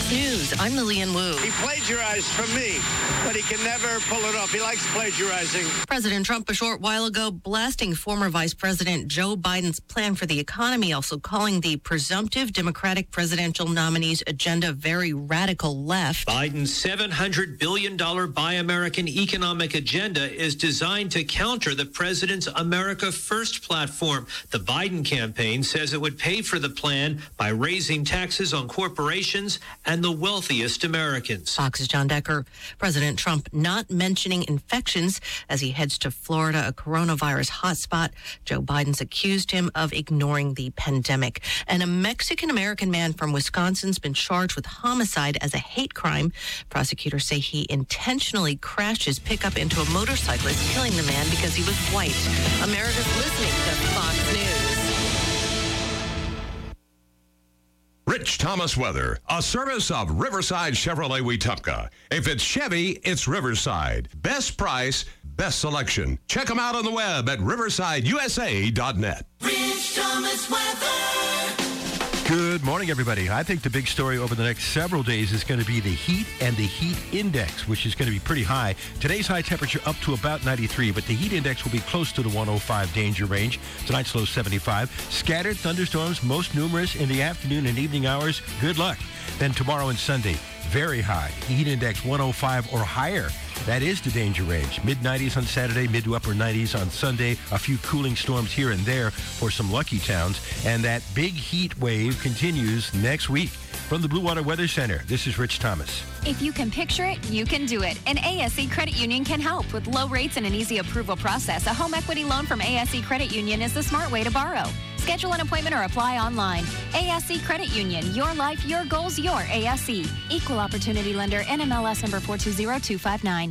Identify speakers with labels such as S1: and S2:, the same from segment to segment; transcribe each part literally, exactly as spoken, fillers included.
S1: Fox News, I'm Lillian Wu.
S2: He plagiarized from me, but he can never pull it off. He likes plagiarizing.
S1: President Trump a short while ago blasting former Vice President Joe Biden's plan for the economy, also calling the presumptive Democratic presidential nominee's agenda very radical left.
S3: Biden's seven hundred billion dollars Buy American economic agenda is designed to counter the president's America First platform. The Biden campaign says it would pay for the plan by raising taxes on corporations and the wealthiest Americans.
S1: Fox's John Decker. President Trump not mentioning infections as he heads to Florida, a coronavirus hotspot. Joe Biden's accused him of ignoring the pandemic. And a Mexican-American man from Wisconsin's been charged with homicide as a hate crime. Prosecutors say he intentionally crashed his pickup into a motorcyclist, killing the man because he was white. America's listening to Fox News.
S4: Rich Thomas weather, a service of Riverside Chevrolet Wetumpka. If it's Chevy, it's Riverside. Best price, best selection. Check them out on the web at riverside u s a dot net.
S5: Rich Thomas weather.
S6: Good morning, everybody. I think the big story over the next several days is going to be the heat and the heat index, which is going to be pretty high. Today's high temperature up to about ninety-three, but the heat index will be close to the one oh five danger range. Tonight's low seventy-five. Scattered thunderstorms, most numerous in the afternoon and evening hours. Good luck. Then tomorrow and Sunday, very high. Heat index one oh five or higher. That is the danger range. mid nineties on Saturday, mid to upper nineties on Sunday. A few cooling storms here and there for some lucky towns. And that big heat wave continues next week. From the Blue Water Weather Center, this is Rich Thomas.
S7: If you can picture it, you can do it. And A S E Credit Union can help. With low rates and an easy approval process, a home equity loan from A S E Credit Union is the smart way to borrow. Schedule an appointment or apply online. A S E Credit Union. Your life, your goals, your A S E. Equal Opportunity Lender. N M L S number four two zero two five nine.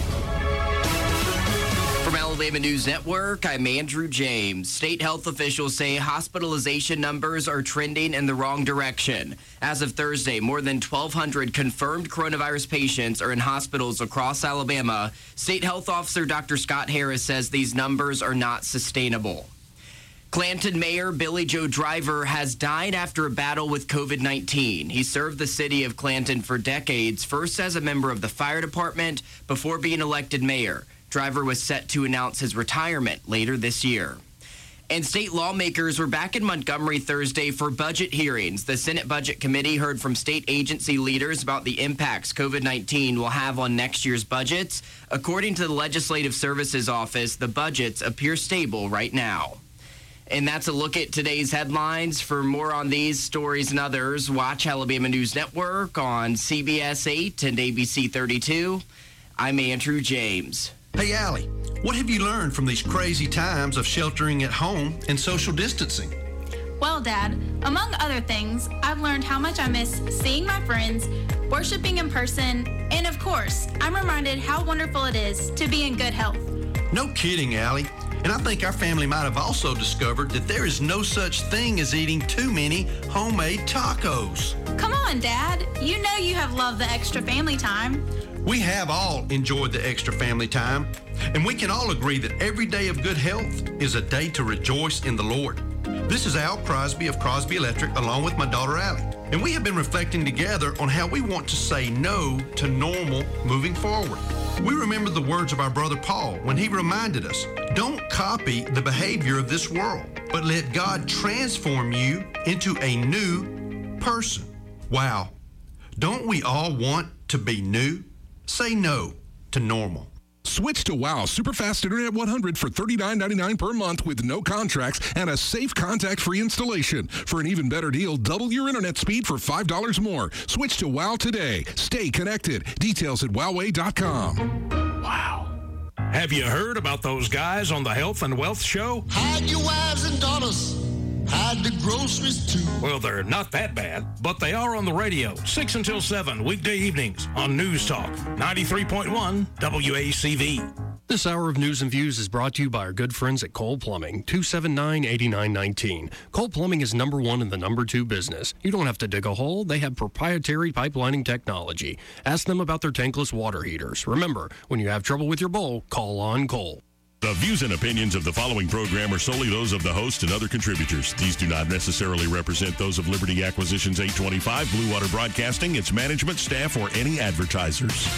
S8: From Alabama News Network, I'm Andrew James. State health officials say hospitalization numbers are trending in the wrong direction. As of Thursday, more than twelve hundred confirmed coronavirus patients are in hospitals across Alabama. State Health Officer Doctor Scott Harris says these numbers are not sustainable. Clanton Mayor Billy Joe Driver has died after a battle with covid nineteen. He served the city of Clanton for decades, first as a member of the fire department before being elected mayor. Driver was set to announce his retirement later this year. And state lawmakers were back in Montgomery Thursday for budget hearings. The Senate Budget Committee heard from state agency leaders about the impacts covid nineteen will have on next year's budgets. According to the Legislative Services Office, the budgets appear stable right now. And that's a look at today's headlines. For more on these stories and others, watch Alabama News Network on C B S eight and A B C thirty-two. I'm Andrew James.
S9: Hey, Allie, what have you learned from these crazy times of sheltering at home and social distancing?
S10: Well, Dad, among other things, I've learned how much I miss seeing my friends, worshiping in person, and of course, I'm reminded how wonderful it is to be in good health.
S9: No kidding, Allie. And I think our family might have also discovered that there is no such thing as eating too many homemade tacos.
S10: Come on, Dad. You know you have loved the extra family time.
S9: We have all enjoyed the extra family time, and we can all agree that every day of good health is a day to rejoice in the Lord. This is Al Crosby of Crosby Electric, along with my daughter Allie, and we have been reflecting together on how we want to say no to normal moving forward. We remember the words of our brother Paul when he reminded us, don't copy the behavior of this world, but let God transform you into a new person. Wow. Don't we all want to be new? Say no to normal.
S11: Switch to WOW Superfast Internet one hundred for thirty-nine ninety-nine per month with no contracts and a safe contact-free installation. For an even better deal, double your internet speed for five dollars more. Switch to WOW today. Stay connected. Details at wowway dot com.
S12: Wow. Have you heard about those guys on the Health and Wealth Show?
S5: Hide your wives and daughters. Hide the groceries, too.
S12: Well, they're not that bad, but they are on the radio, six until seven, weekday evenings on News Talk, ninety-three point one W A C V.
S13: This hour of News and Views is brought to you by our good friends at Cole Plumbing, two seven nine, eight nine one nine. Cole Plumbing is number one in the number two business. You don't have to dig a hole. They have proprietary pipelining technology. Ask them about their tankless water heaters. Remember, when you have trouble with your bowl, call on Cole.
S14: The views and opinions of the following program are solely those of the host and other contributors. These do not necessarily represent those of Liberty Acquisitions eight twenty-five, Blue Water Broadcasting, its management, staff, or any advertisers.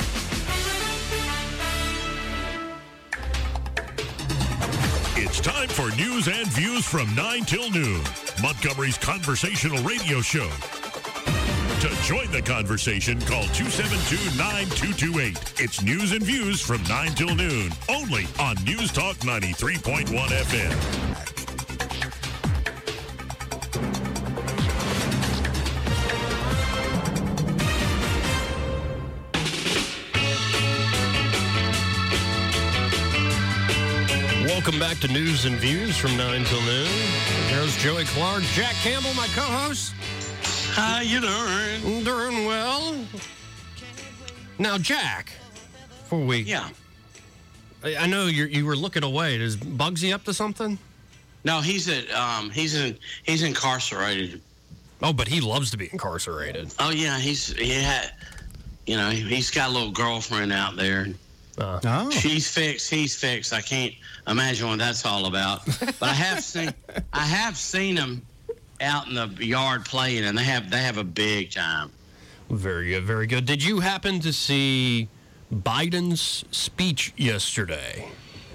S14: It's time for news and views from nine till noon, Montgomery's conversational radio show. To join the conversation, call two seven two, nine two two eight. It's news and views from nine till noon, only on News Talk ninety-three point one F M.
S13: Welcome back to News and Views from nine till noon. There's Joey Clark, Jack Campbell, my co-host.
S15: How you doing?
S13: Doing well. Now, Jack, before we...
S15: Yeah.
S13: I, I know you you were looking away. Is Bugsy up to something?
S15: No, he's at, um, he's in, he's incarcerated.
S13: Oh, but he loves to be incarcerated.
S15: Oh, yeah, he's, he had, you know, he's got a little girlfriend out there.
S13: Uh,
S15: oh. She's fixed, he's fixed. I can't imagine what that's all about. But I have seen, I have seen him out in the yard playing, and they have they have a big time.
S13: Very good, very good. Did you happen to see Biden's speech yesterday?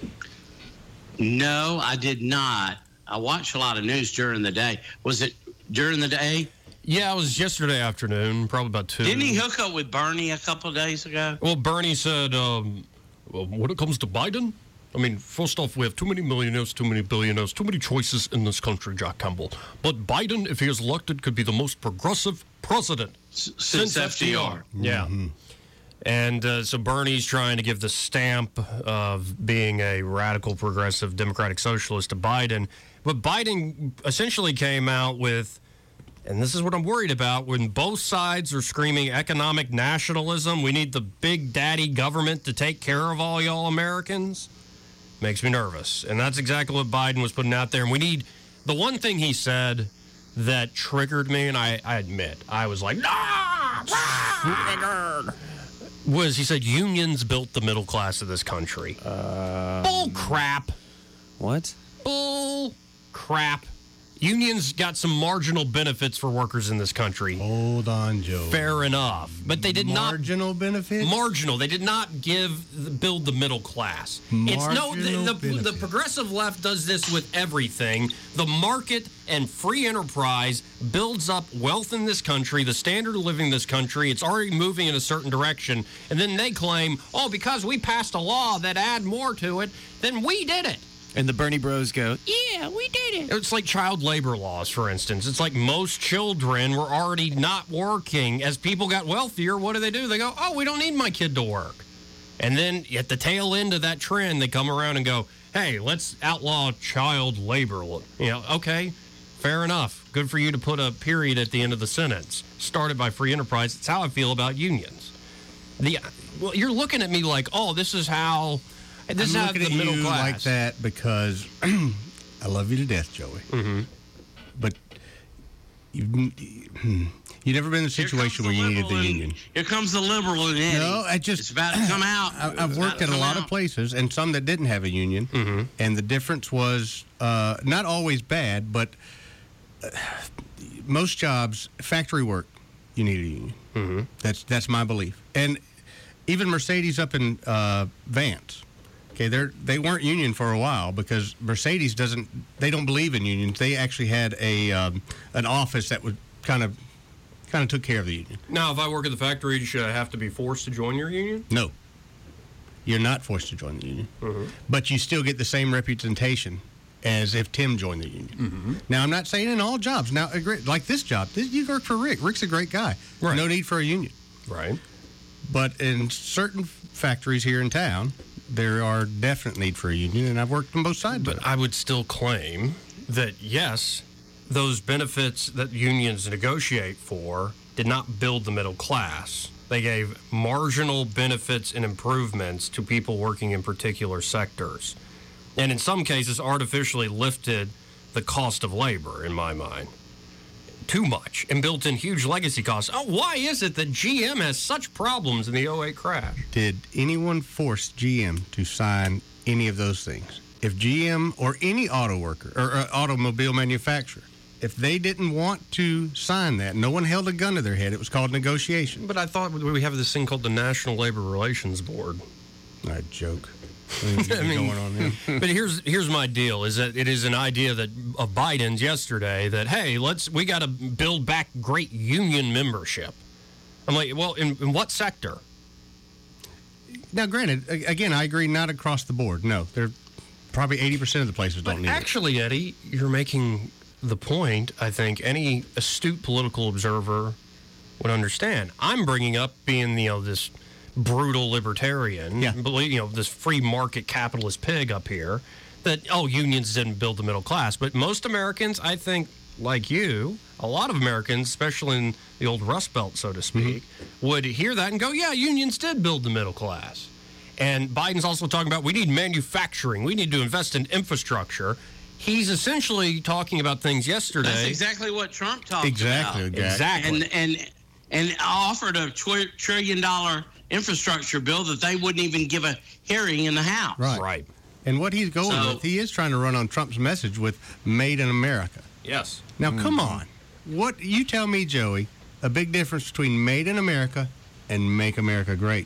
S15: No, I did not. I watch a lot of news during the day. Was it during the day?
S13: Yeah, it was yesterday afternoon, probably about two.
S15: Didn't he hook up with Bernie a couple of days ago?
S13: Well, Bernie said, um, well, when it comes to Biden, I mean, first off, we have too many millionaires, too many billionaires, too many choices in this country, Jack Campbell. But Biden, if he is elected, could be the most progressive president
S15: S- since, since F D R.
S13: F D R. Yeah. Mm-hmm. And uh, so Bernie's trying to give the stamp of being a radical, progressive, democratic socialist to Biden. But Biden essentially came out with, and this is what I'm worried about, when both sides are screaming economic nationalism, we need the big daddy government to take care of all y'all Americans. Makes me nervous. And that's exactly what Biden was putting out there. And we need, the one thing he said that triggered me, and I, I admit, I was like, ah, triggered, was he said unions built the middle class of this country. Uh, Bull crap.
S16: What?
S13: Bull crap. Unions got some marginal benefits for workers in this country.
S17: Hold on, Joe.
S13: Fair enough. But they did
S17: marginal
S13: not...
S17: Marginal benefits?
S13: Marginal. They did not give, build the middle class.
S17: Marginal
S13: it's no, the, the,
S17: benefits.
S13: the progressive left does this with everything. The market and free enterprise builds up wealth in this country, the standard of living in this country. It's already moving in a certain direction. And then they claim, oh, because we passed a law that add more to it, then we did it.
S16: And the Bernie bros go,
S13: yeah, we did it. It's like child labor laws, for instance. It's like most children were already not working. As people got wealthier, what do they do? They go, oh, we don't need my kid to work. And then at the tail end of that trend, they come around and go, hey, let's outlaw child labor. You know, okay, fair enough. Good for you to put a period at the end of the sentence. Started by free enterprise. It's how I feel about unions. The well, you're looking at me like, oh, this is how... This
S17: I'm
S13: is
S17: looking
S13: the
S17: at
S13: middle
S17: you
S13: class.
S17: like that because I love you to death, Joey.
S13: Mm-hmm.
S17: But you've, you've never been in a situation where you needed the
S15: in,
S17: union.
S15: Here comes the liberal in Eddie.
S17: No, I just...
S15: It's about to come out.
S17: I, I've worked at a lot out. of places, and some that didn't have a union,
S13: mm-hmm.
S17: and the difference was uh, not always bad, but uh, most jobs, factory work, you need a union.
S13: Mm-hmm.
S17: That's, that's my belief. And even Mercedes up in uh, Vance... Okay, they they weren't union for a while because Mercedes doesn't. They don't believe in unions. They actually had a um, an office that would kind of kind of took care of the union.
S13: Now, if I work at the factory, should I have to be forced to join your union?
S17: No, you're not forced to join the union,
S13: mm-hmm.
S17: but you still get the same representation as if Tim joined the union.
S13: Mm-hmm.
S17: Now, I'm not saying in all jobs. Now, like this job, this, you work for Rick. Rick's a great guy.
S13: Right.
S17: No need for a union.
S13: Right.
S17: But in certain factories here in town, there are definite need for a union, and I've worked on both sides.
S13: But I would still claim that, yes, those benefits that unions negotiate for did not build the middle class. They gave marginal benefits and improvements to people working in particular sectors. And in some cases, artificially lifted the cost of labor, in my mind. Too much, and built in huge legacy costs. Oh, why is it that G M has such problems in the oh eight crash?
S17: Did anyone force G M to sign any of those things. If G M or any auto worker or uh, automobile manufacturer, if they didn't want to sign that, no one held a gun to their head. It was called negotiation.
S13: But I thought we have this thing called the National Labor Relations Board.
S17: I joke. I mean, going on there.
S13: But here's here's my deal: is that it is an idea that of Biden's yesterday that hey, let's we got to build back great union membership. I'm like, well, in, in what sector?
S17: Now, granted, again, I agree, not across the board. No, they're probably eighty percent of the places don't
S13: but
S17: need
S13: actually,
S17: it.
S13: Eddie, you're making the point. I think any astute political observer would understand. I'm bringing up being you know this. brutal libertarian,
S17: yeah.
S13: you know, this free market capitalist pig up here, that, oh, unions didn't build the middle class. But most Americans, I think, like you, a lot of Americans, especially in the old Rust Belt, so to speak, mm-hmm. would hear that and go, yeah, unions did build the middle class. And Biden's also talking about we need manufacturing. We need to invest in infrastructure. He's essentially talking about things yesterday.
S15: That's exactly what Trump talked
S17: exactly,
S15: about.
S17: Exactly.
S15: And, and, and offered a tw- trillion dollar infrastructure bill that they wouldn't even give a hearing in the House.
S17: Right.
S13: Right.
S17: And what he's going
S15: So-
S17: with, he is trying to run on Trump's message with Made in America.
S13: Yes.
S17: Now,
S13: Mm-hmm.
S17: come on. What you tell me, Joey, a big difference between Made in America and Make America Great?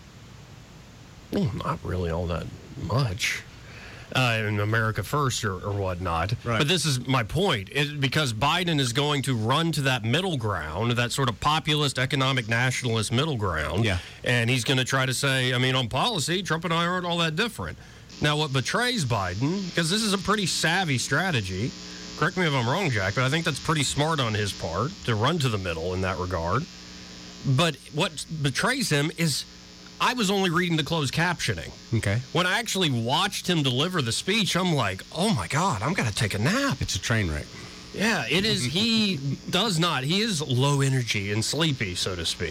S13: Well, not really all that much. Uh, in America First or, or whatnot.
S17: Right.
S13: But this is my point. It, because Biden is going to run to that middle ground, that sort of populist, economic, nationalist middle ground.
S17: Yeah.
S13: And he's going to try to say, I mean, on policy, Trump and I aren't all that different. Now, what betrays Biden, because this is a pretty savvy strategy, correct me if I'm wrong, Jack, but I think that's pretty smart on his part to run to the middle in that regard. But what betrays him is I was only reading the closed captioning.
S17: Okay.
S13: When I actually watched him deliver the speech, I'm like, oh my God, I'm going to take a nap.
S17: It's a train wreck.
S13: Yeah, it is. He does not. He is low energy and sleepy, so to speak.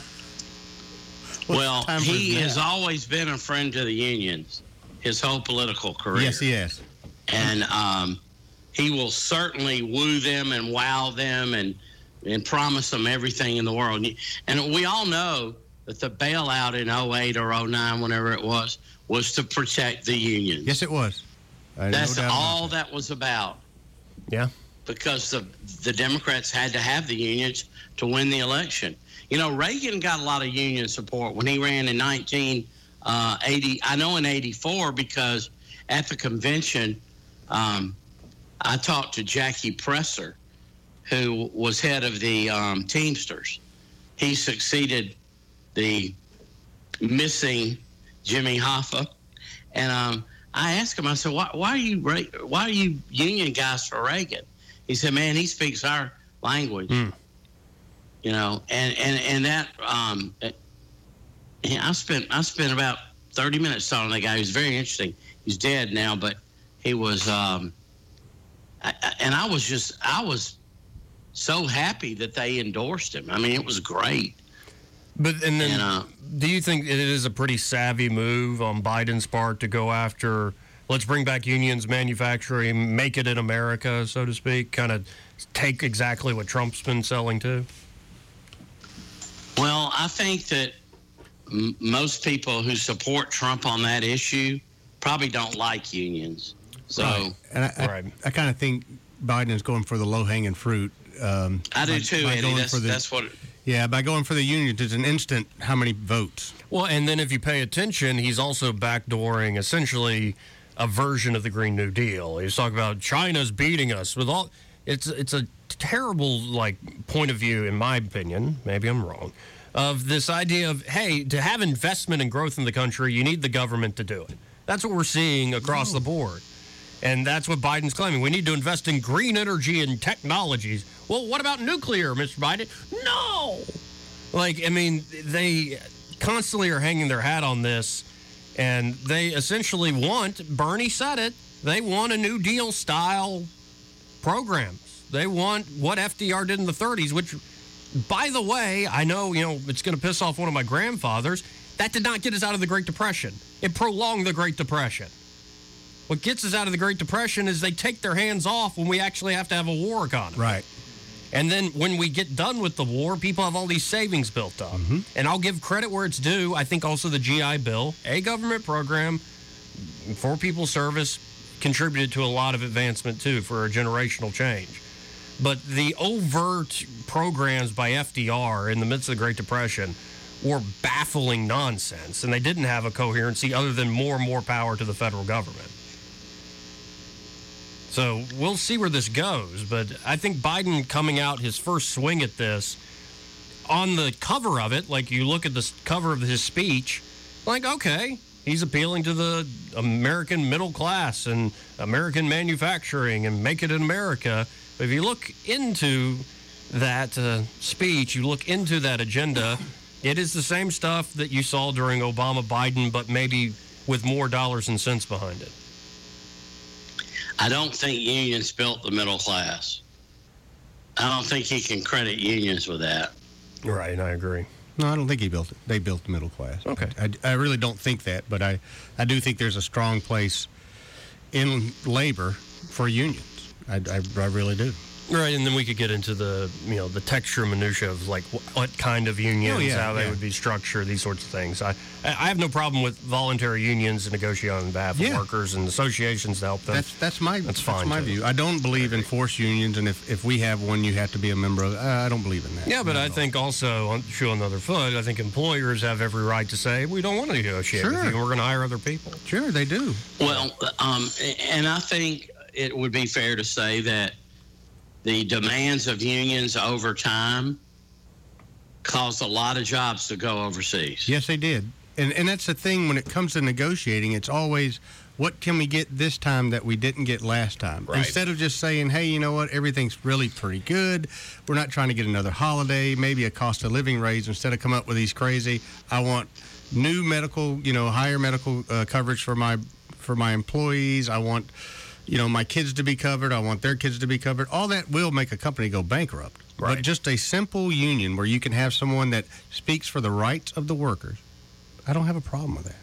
S15: Well,
S17: time for
S15: he
S17: his
S15: has
S17: nap?
S15: always been a friend to the unions his whole political career.
S17: Yes, he has.
S15: And um, he will certainly woo them and wow them and, and promise them everything in the world. And we all know that the bailout in oh eight or oh nine, whenever it was, was to protect the unions.
S17: Yes, it was. I
S15: That's
S17: no doubt
S15: all
S17: about
S15: that was about.
S13: Yeah.
S15: Because the the Democrats had to have the unions to win the election. You know, Reagan got a lot of union support when he ran in nineteen eighty. I know in eighty-four because at the convention, um, I talked to Jackie Presser, who was head of the um, Teamsters. He succeeded the missing Jimmy Hoffa, and um, I asked him. I said, "Why, why are you why are you union guys for Reagan?" He said, "Man, he speaks our language."
S13: Mm.
S15: You know, and and and that um, yeah, I spent I spent about thirty minutes talking to that guy. He was very interesting. He's dead now, but he was. Um, I, I, and I was just I was so happy that they endorsed him. I mean, it was great.
S13: But and then,
S15: And, uh,
S13: do you think it is a pretty savvy move on Biden's part to go after? Let's bring back unions, manufacturing, make it in America, so to speak. Kind of take exactly what Trump's been selling to.
S15: Well, I think that m- most people who support Trump on that issue probably don't like unions. So
S17: Right. And I, I,
S13: Right.
S17: I kind of think Biden is going for the low-hanging fruit. Um,
S15: I do
S17: by-
S15: too,
S17: by
S15: Eddie.
S17: going
S15: That's,
S17: for the-
S15: that's what.
S17: Yeah, by going for the unions, it's an instant how many votes.
S13: Well, and then if you pay attention, he's also backdooring essentially a version of the Green New Deal. He's talking about China's beating us with all. It's it's a terrible like point of view, in my opinion. Maybe I'm wrong. Of this idea of hey, to have investment and growth in the country, you need the government to do it. That's what we're seeing across the board. And that's what Biden's claiming. We need to invest in green energy and technologies. Well, what about nuclear, Mister Biden? No! Like, I mean, they constantly are hanging their hat on this, and they essentially want, Bernie said it, they want a New Deal style programs. They want what F D R did in the thirties, which, by the way, I know, you know, it's going to piss off one of my grandfathers. That did not get us out of the Great Depression. It prolonged the Great Depression. What gets us out of the Great Depression is they take their hands off when we actually have to have a war economy.
S17: Right.
S13: And then when we get done with the war, people have all these savings built up.
S17: Mm-hmm.
S13: And I'll give credit where it's due. I think also the G I Bill, a government program, For People's Service contributed to a lot of advancement, too, for a generational change. But the overt programs by F D R in the midst of the Great Depression were baffling nonsense, and they didn't have a coherency other than more and more power to the federal government. So we'll see where this goes, but I think Biden coming out his first swing at this, on the cover of it, like you look at the cover of his speech, like, okay, he's appealing to the American middle class and American manufacturing and make it in America. But if you look into that uh, speech, you look into that agenda, it is the same stuff that you saw during Obama-Biden, but maybe with more dollars and cents behind it.
S15: I don't think unions built the middle class. I don't think he can credit unions with that.
S13: Right, I agree.
S17: No, I don't think he built it. They built the middle class.
S13: Okay.
S17: I, I really don't think that, but I, I do think there's a strong place in labor for unions. I, I, I really do.
S13: Right, and then we could get into the, you know, the texture minutia of like wh- what kind of unions,
S17: Oh, yeah,
S13: how they
S17: yeah.
S13: would be structured, these sorts of things. I I have no problem with voluntary unions and negotiating on behalf of
S17: Yeah.
S13: workers and associations to help them.
S17: That's that's my
S13: That's fine,
S17: my
S13: too.
S17: view. I don't believe in forced unions, and if, if we have one, you have to be a member of. Uh, I don't believe in that.
S13: Yeah, but I think also, on shoe on the other foot, I think employers have every right to say, we don't want to negotiate with you,
S17: Sure.
S13: and we're going to hire other people.
S17: Sure, they do.
S15: Well, um, and I think it would be fair to say that the demands of unions over time caused a lot of jobs to go overseas.
S17: Yes, they did. And and that's the thing when it comes to negotiating, it's always what can we get this time that we didn't get last time?
S13: Right.
S17: Instead of just saying, hey, you know what, everything's really pretty good. We're not trying to get another holiday, maybe a cost of living raise. Instead of come up with these crazy, I want new medical, you know, higher medical uh, coverage for my for my employees. I want, you know, my kids to be covered. I want their kids to be covered. All that will make a company go bankrupt.
S13: Right.
S17: But just a simple union where you can have someone that speaks for the rights of the workers, I don't have a problem with that.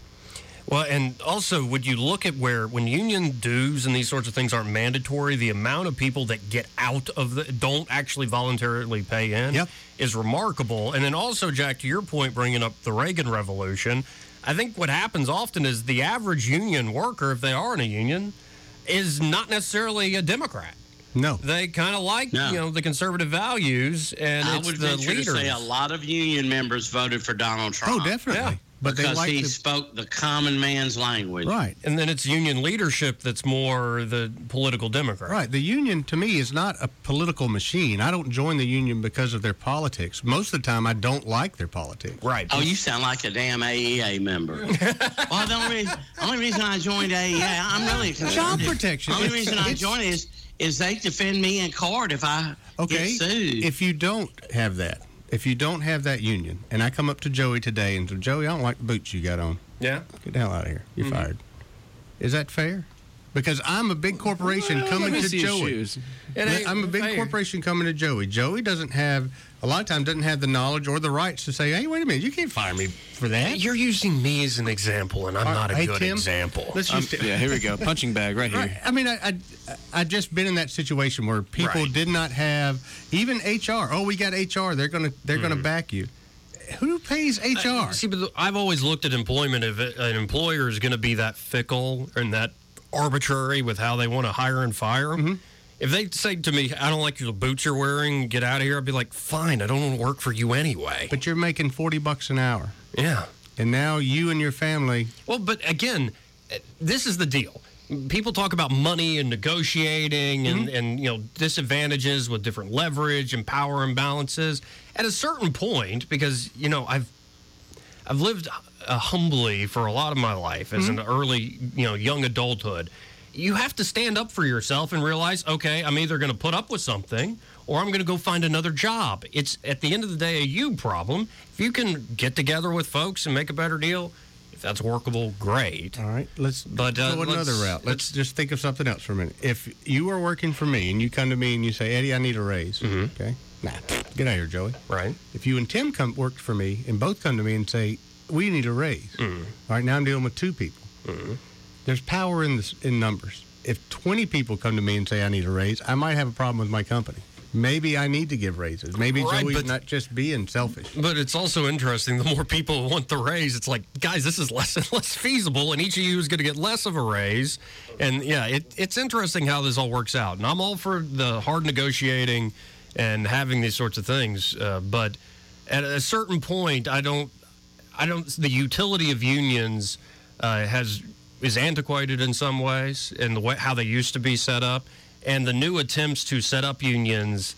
S13: Well, and also, would you look at where, when union dues and these sorts of things aren't mandatory, the amount of people that get out of the, don't actually voluntarily pay in
S17: Yep.
S13: is remarkable. And then also, Jack, to your point, bringing up the Reagan Revolution, I think what happens often is the average union worker, if they are in a union, is not necessarily a Democrat.
S17: No.
S13: They kind of like,
S15: No.
S13: you know, the conservative values, and
S15: I
S13: it's
S15: would
S13: the
S15: venture
S13: leaders.
S15: to say a lot of union members voted for Donald Trump.
S17: Oh, definitely.
S13: Yeah.
S17: But they
S15: because
S17: like
S15: he
S17: to,
S15: spoke the common man's language.
S17: right.
S13: And then it's union leadership that's more the political Democrat.
S17: Right. The union, to me, is not a political machine. I don't join the union because of their politics. Most of the time, I don't like their politics.
S13: Right.
S15: Oh, you sound like a damn A E A member. Well, the only reason, only reason I joined A E A, I'm really
S17: Job
S15: concerned.
S17: protection.
S15: The only
S17: It's-
S15: reason I
S17: it's-
S15: joined is is they defend me in court if I
S17: Okay.
S15: get sued.
S17: If you don't have that, if you don't have that union, and I come up to Joey today and say, Joey, I don't like the boots you got on.
S13: Yeah.
S17: Get the hell out of here. You're
S16: Mm-hmm.
S17: fired. Is that fair? Because I'm a big corporation
S16: Well,
S17: coming
S16: let me
S17: to
S16: see his
S17: Joey.
S16: shoes.
S13: It ain't
S17: I'm a big
S13: fair.
S17: corporation coming to Joey. Joey doesn't have, a lot of times, doesn't have the knowledge or the rights to say, hey, wait a minute, you can't fire me for that.
S13: You're using me as an example, and I'm
S17: All
S13: not a
S17: right, hey,
S13: good
S17: Tim,
S13: example.
S17: Let's
S16: Um,
S17: just,
S16: yeah, here we go. Punching bag right here.
S17: Right. I mean, I, I I just been in that situation where people
S13: Right.
S17: did not have even H R. Oh, we got H R. They're gonna they're gonna back you. Who pays H R?
S13: I- see, but I've always looked at employment. If an employer is going to be that fickle and that arbitrary with how they want to hire and fire,
S17: Mm-hmm.
S13: if they say to me, I don't like the boots you're wearing, get out of here, I'd be like, fine, I don't want to work for you anyway.
S17: But you're making forty bucks an hour,
S13: Yeah.
S17: and now you and your family.
S13: Well, but again, eh, this is the deal. People talk about money and negotiating and, and you know disadvantages with different leverage and power imbalances. At a certain point, because you know I've I've lived uh, humbly for a lot of my life as an early you know young adulthood. You have to stand up for yourself and realize, okay, I'm either going to put up with something or I'm going to go find another job. It's at the end of the day a you problem. If you can get together with folks and make a better deal, if that's workable, great.
S17: All right, let's
S13: But, uh,
S17: go another
S13: let's-
S17: route. Let's, just think of something else for a minute. If you are working for me and you come to me and you say, Eddie, I need a raise, okay? Nah, get out of here, Joey.
S13: Right.
S17: If you and Tim come worked for me and both come to me and say, we need a raise, all right, now I'm dealing with two people. There's power in this, in numbers. If twenty people come to me and say I need a raise, I might have a problem with my company maybe I need to give raises. Maybe
S13: Right,
S17: Joey's
S13: but-
S17: not just being selfish.
S13: But it's also interesting. The more people want the raise, it's like, guys, this is less and less feasible, and each of you is going to get less of a raise. And yeah, it, it's interesting how this all works out. And I'm all for the hard negotiating and having these sorts of things. Uh, but at a certain point, I don't, I don't. The utility of unions uh, has is antiquated in some ways, in the way how they used to be set up, and the new attempts to set up unions.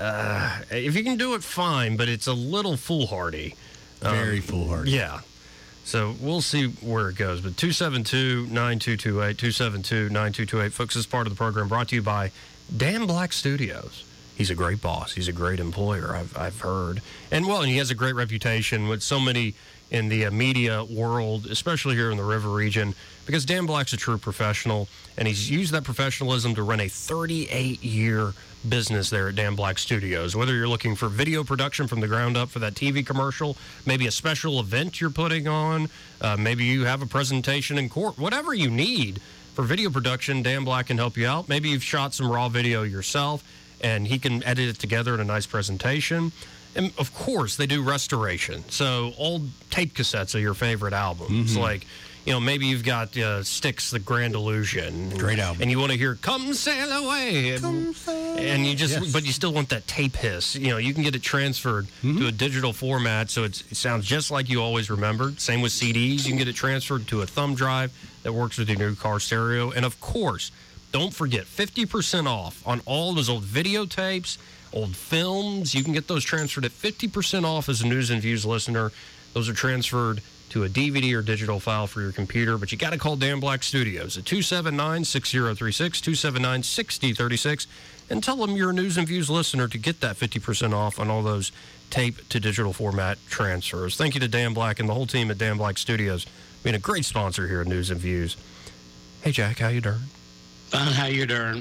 S13: Uh, if you can do it, fine, but it's a little foolhardy.
S17: Very
S13: Um,
S17: foolhardy.
S13: Yeah. So we'll see where it goes. But two seven two, nine two two eight, two seven two, nine two two eight, folks, this is part of the program brought to you by Dan Black Studios. He's a great boss. He's a great employer, I've, I've heard. And, well, and he has a great reputation with so many in the uh, media world, especially here in the River region, because Dan Black's a true professional, and he's used that professionalism to run a thirty-eight year business there at Dan Black Studios. Whether you're looking for video production from the ground up for that T V commercial, maybe a special event you're putting on, uh, maybe you have a presentation in court, whatever you need for video production, Dan Black can help you out. Maybe you've shot some raw video yourself, and he can edit it together in a nice presentation. And, of course, they do restoration. So old tape cassettes of your favorite albums.
S17: Mhm.
S13: Like, you know, maybe you've got uh, Styx, The Grand Illusion.
S17: Great album.
S13: And you want to hear Come Sail Away. And, and you just,
S17: Yes.
S13: but you still want that tape hiss. You know, you can get it transferred to a digital format so it's, it sounds just like you always remembered. Same with C Ds. You can get it transferred to a thumb drive that works with your new car stereo. And, of course, don't forget, fifty percent off on all those old videotapes, old films. You can get those transferred at fifty percent off as a News and Views listener. Those are transferred to a D V D or digital file for your computer. But you got to call Dan Black Studios at two seven nine, six zero three six, two seven nine, six zero three six, and tell them you're a News and Views listener to get that fifty percent off on all those tape to digital format transfers. Thank you to Dan Black and the whole team at Dan Black Studios, being a great sponsor here at News and Views. Hey, Jack, how you doing?
S15: Fine, how you doing?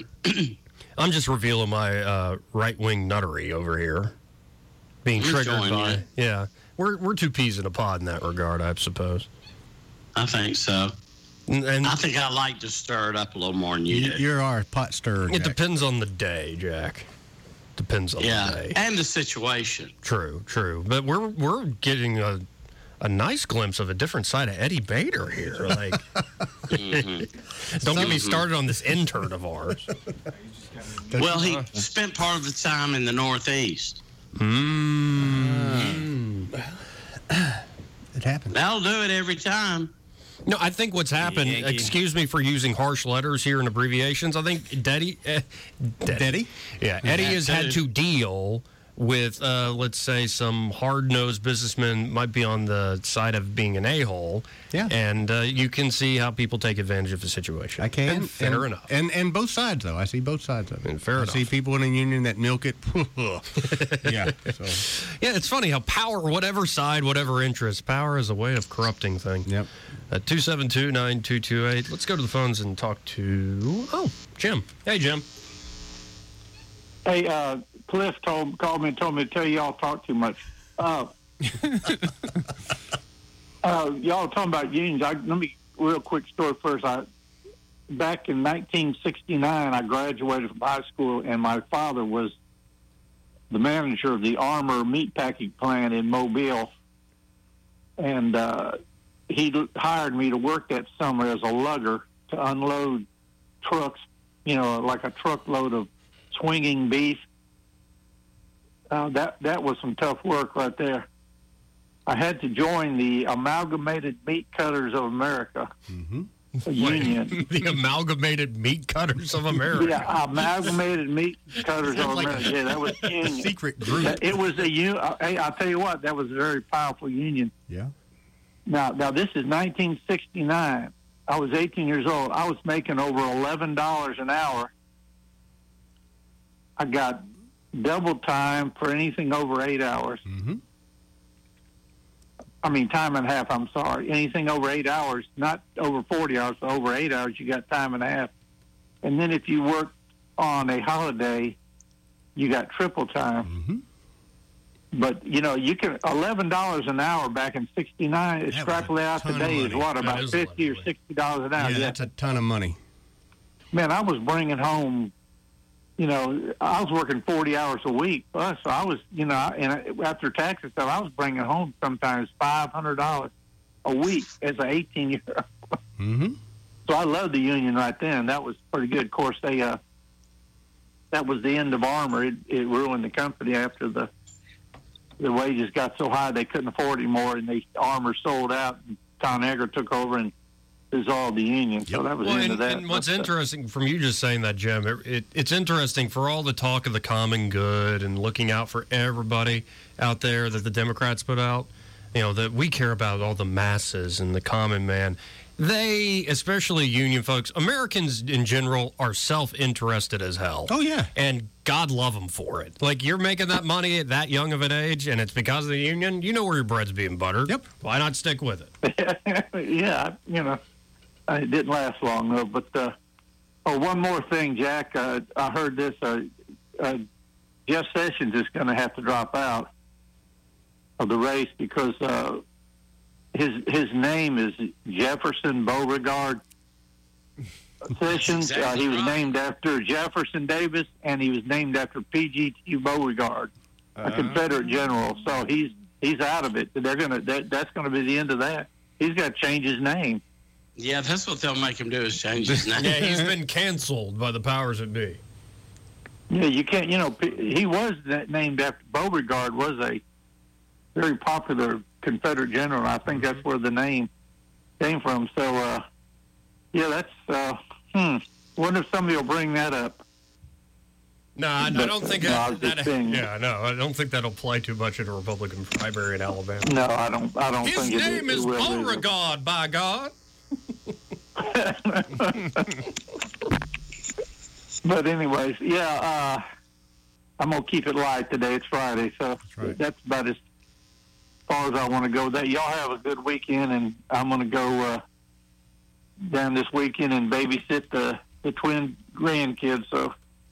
S13: I'm just revealing my uh, right-wing nuttery over here. Being
S15: I'm
S13: triggered
S15: enjoying
S13: by...
S15: it.
S13: Yeah. We're, we're two peas in a pod in that regard, I suppose.
S15: I think so.
S13: And, and
S15: I think I like to stir it up a little more than you,
S17: You,
S15: do.
S17: you're our pot stirrer.
S13: it
S17: Jack.
S13: depends on the day, Jack. Depends on
S15: Yeah,
S13: the day.
S15: and the situation.
S13: True, true. But we're we're getting a a nice glimpse of a different side of Eddie Bader here. Like,
S15: Mm-hmm.
S13: don't get me started on this intern of ours.
S15: Well, he spent part of the time in the Northeast.
S13: Mm.
S17: It happens.
S15: That'll do it every time.
S13: No, I think what's happened,
S16: Yankee.
S13: excuse me for using harsh letters here and abbreviations, I think Daddy, uh,
S17: Daddy?
S13: Yeah, Eddie
S15: Yeah,
S13: has had
S15: dude.
S13: to deal with, uh, let's say, some hard-nosed businessmen might be on the side of being an a-hole.
S17: Yeah.
S13: And uh, you can see how people take advantage of the situation.
S17: I can.
S13: And fair
S17: and,
S13: enough.
S17: And and both sides, though. I see both sides of it.
S13: And fair
S17: I
S13: enough.
S17: see people in a union that milk it. yeah. So,
S13: Yeah, it's funny how power, whatever side, whatever interest, power is a way of corrupting things.
S17: yep.
S13: Uh, two seven two, nine two two eight. Let's go to the phones and talk to, oh, Jim. Hey, Jim.
S18: Hey, uh, Cliff told called me and told me to tell you y'all talk too much. Uh, uh, y'all talking about unions. I, let me real quick story first. I back in nineteen sixty-nine, I graduated from high school, and my father was the manager of the Armour meatpacking plant in Mobile, and uh, he hired me to work that summer as a lugger to unload trucks. You know, like a truckload of swinging beef. Uh, that that was some tough work right there. I had to join the Amalgamated Meat Cutters of America a union.
S13: The Amalgamated Meat Cutters of America.
S18: Yeah, Amalgamated Meat Cutters of
S17: like
S18: America.
S17: a-
S18: Yeah, that was a
S17: A
S18: union.
S17: secret group.
S18: It was a union. Hey, I'll tell you what, that was a very powerful union.
S17: Yeah.
S18: Now, now this is nineteen sixty-nine. I was eighteen years old. I was making over eleven dollars an hour. I got double time for anything over eight hours.
S17: Mm-hmm.
S18: I mean, time and a half, I'm sorry. Anything over eight hours, not over forty hours, but over eight hours, you got time and a half. And then if you work on a holiday, you got triple time.
S17: Mm-hmm.
S18: But, you know, you can, eleven dollars an hour back in sixty-nine,
S17: That was a
S18: extrapolate out
S17: ton of
S18: today is
S17: money.
S18: what,
S13: That
S18: about
S13: is a lot
S18: fifty
S13: of
S18: or
S13: money.
S18: sixty dollars an hour?
S17: Yeah,
S18: Yeah.
S17: that's a ton of money.
S18: Man, I was bringing home you know, I was working forty hours a week. Plus, so I was, you know, and after taxes stuff, I was bringing home sometimes five hundred dollars a week as an eighteen-year-old.
S17: Mm-hmm.
S18: So I loved the union right then. That was pretty good. Of course, they uh, that was the end of Armour. It, it ruined the company after the the wages got so high they couldn't afford anymore, and they Armour sold out. And ConAgra took over and dissolved the union. So that was
S13: Well,
S18: the end
S13: and,
S18: of that.
S13: and what's
S18: But, uh,
S13: interesting from you just saying that, Jim, it, it, it's interesting for all the talk of the common good and looking out for everybody out there that the Democrats put out, you know, that we care about all the masses and the common man. They, especially union folks, Americans in general, are self-interested as hell.
S17: Oh, yeah. And
S13: God love them for it. Like, you're making that money at that young of an age, and it's because of the union, you know where your bread's being buttered. Yep. Why not stick with it?
S18: yeah, you know, it didn't last long, though. But, uh, oh, one more thing, Jack. Uh, I heard this. Uh, uh, Jeff Sessions is going to have to drop out of the race because uh, his his name is Jefferson Beauregard Sessions. Uh, he was named after Jefferson Davis, and he was named after P G T Beauregard, a Confederate general. So he's he's out of it. They're gonna that, that's going to be the end of that. He's got to change his name.
S15: Yeah, that's what they'll make him do is change his name.
S13: Yeah, he's been canceled by the powers that be.
S18: Yeah, you can't. You know, he was named after Beauregard. Was a very popular Confederate general. I think that's where the name came from. So, uh, yeah, that's. Uh, hmm. Wonder if somebody will bring that up.
S13: No, I, I don't think
S18: no, I
S13: that.
S18: was just
S13: that
S18: saying.
S13: yeah, no, I don't think that'll play too much in a Republican primary in Alabama.
S18: No, I don't. I don't
S13: His
S18: think it-
S13: name
S18: it
S13: is
S18: will either.
S13: Beauregard, by God.
S18: But anyways, yeah, uh, I'm gonna keep it light today. It's Friday, so that's,
S17: right.
S18: that's about as far as I want to go. That y'all have a good weekend, and I'm gonna go uh, down this weekend and babysit the the twin grandkids. So,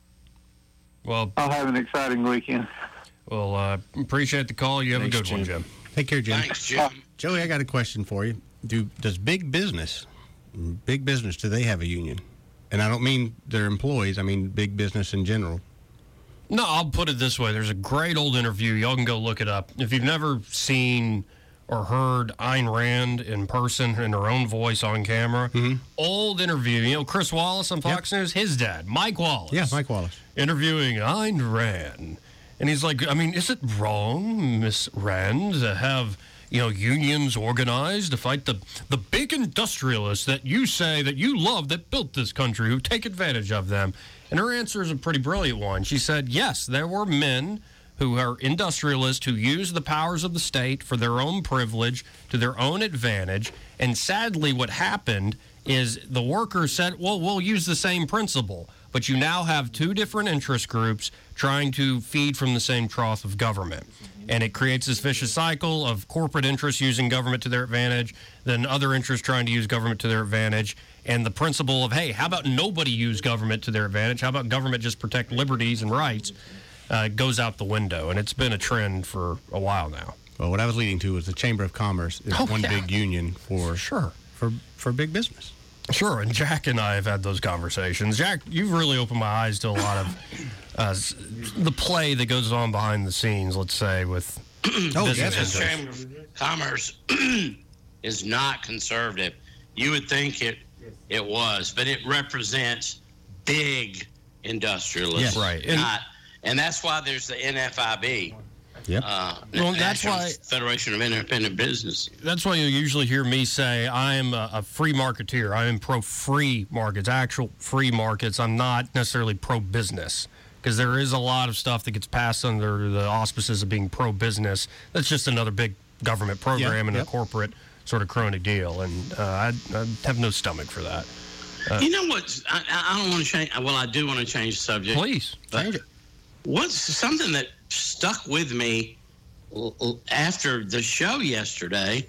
S13: well,
S18: I'll have an exciting weekend.
S13: Well, uh, appreciate the call. You have
S17: Thanks,
S13: a good one,
S17: Jim.
S13: Jim.
S17: Take care, Jim.
S15: Thanks, Jim.
S17: Joey, I got a question for you. Do does big business, big business, do they have a union? And I don't mean their employees. I mean big business in general.
S13: No, I'll put it this way. There's a great old interview. Y'all can go look it up. If you've never seen or heard Ayn Rand in person in her own voice on camera, old interview. You know, Chris Wallace on Fox News, his dad, Mike Wallace.
S17: Yeah, Mike Wallace.
S13: Interviewing Ayn Rand. And he's like, I mean, is it wrong, Miss Rand, to have, you know, unions organized to fight the, the big industrialists that you say that you love that built this country, who take advantage of them? And her answer is a pretty brilliant one. She said, yes, there were men who are industrialists who use the powers of the state for their own privilege, to their own advantage. And sadly, what happened is the workers said, well, we'll use the same principle. But you now have two different interest groups trying to feed from the same trough of government. And it creates this vicious cycle of corporate interests using government to their advantage, then other interests trying to use government to their advantage. And the principle of, hey, how about nobody use government to their advantage? How about government just protect liberties and rights? Uh, goes out the window. And it's been a trend for a while now.
S17: Well, what I was leading to was the Chamber of Commerce is
S13: Oh,
S17: one
S13: yeah.
S17: big union for
S13: sure
S17: for for big business.
S13: Sure, and Jack and I have had those conversations. Jack, you've really opened my eyes to a lot of uh, s- the play that goes on behind the scenes, let's say, with
S15: Oh,
S13: business
S15: this
S13: interests.
S15: Chamber of Commerce is not conservative. You would think it it was, but it represents big industrialists.
S13: Yes. Right. And-
S15: Not, and that's why there's the N F I B.
S17: Yep.
S15: Uh,
S13: Well, that's
S15: National
S13: why-
S15: Federation of Independent Business.
S13: That's why you usually hear me say I am a, a free marketeer. I am pro-free markets, actual free markets. I'm not necessarily pro-business, because there is a lot of stuff that gets passed under the auspices of being pro-business. That's just another big government program
S17: Yeah,
S13: and
S17: yep.
S13: a corporate sort of crony deal, and uh, I, I have no stomach for that. Uh,
S15: You know what? I, I don't want to change. Well, I do want to change the subject.
S13: Please,
S15: change it. What's something that stuck with me l- l- after the show yesterday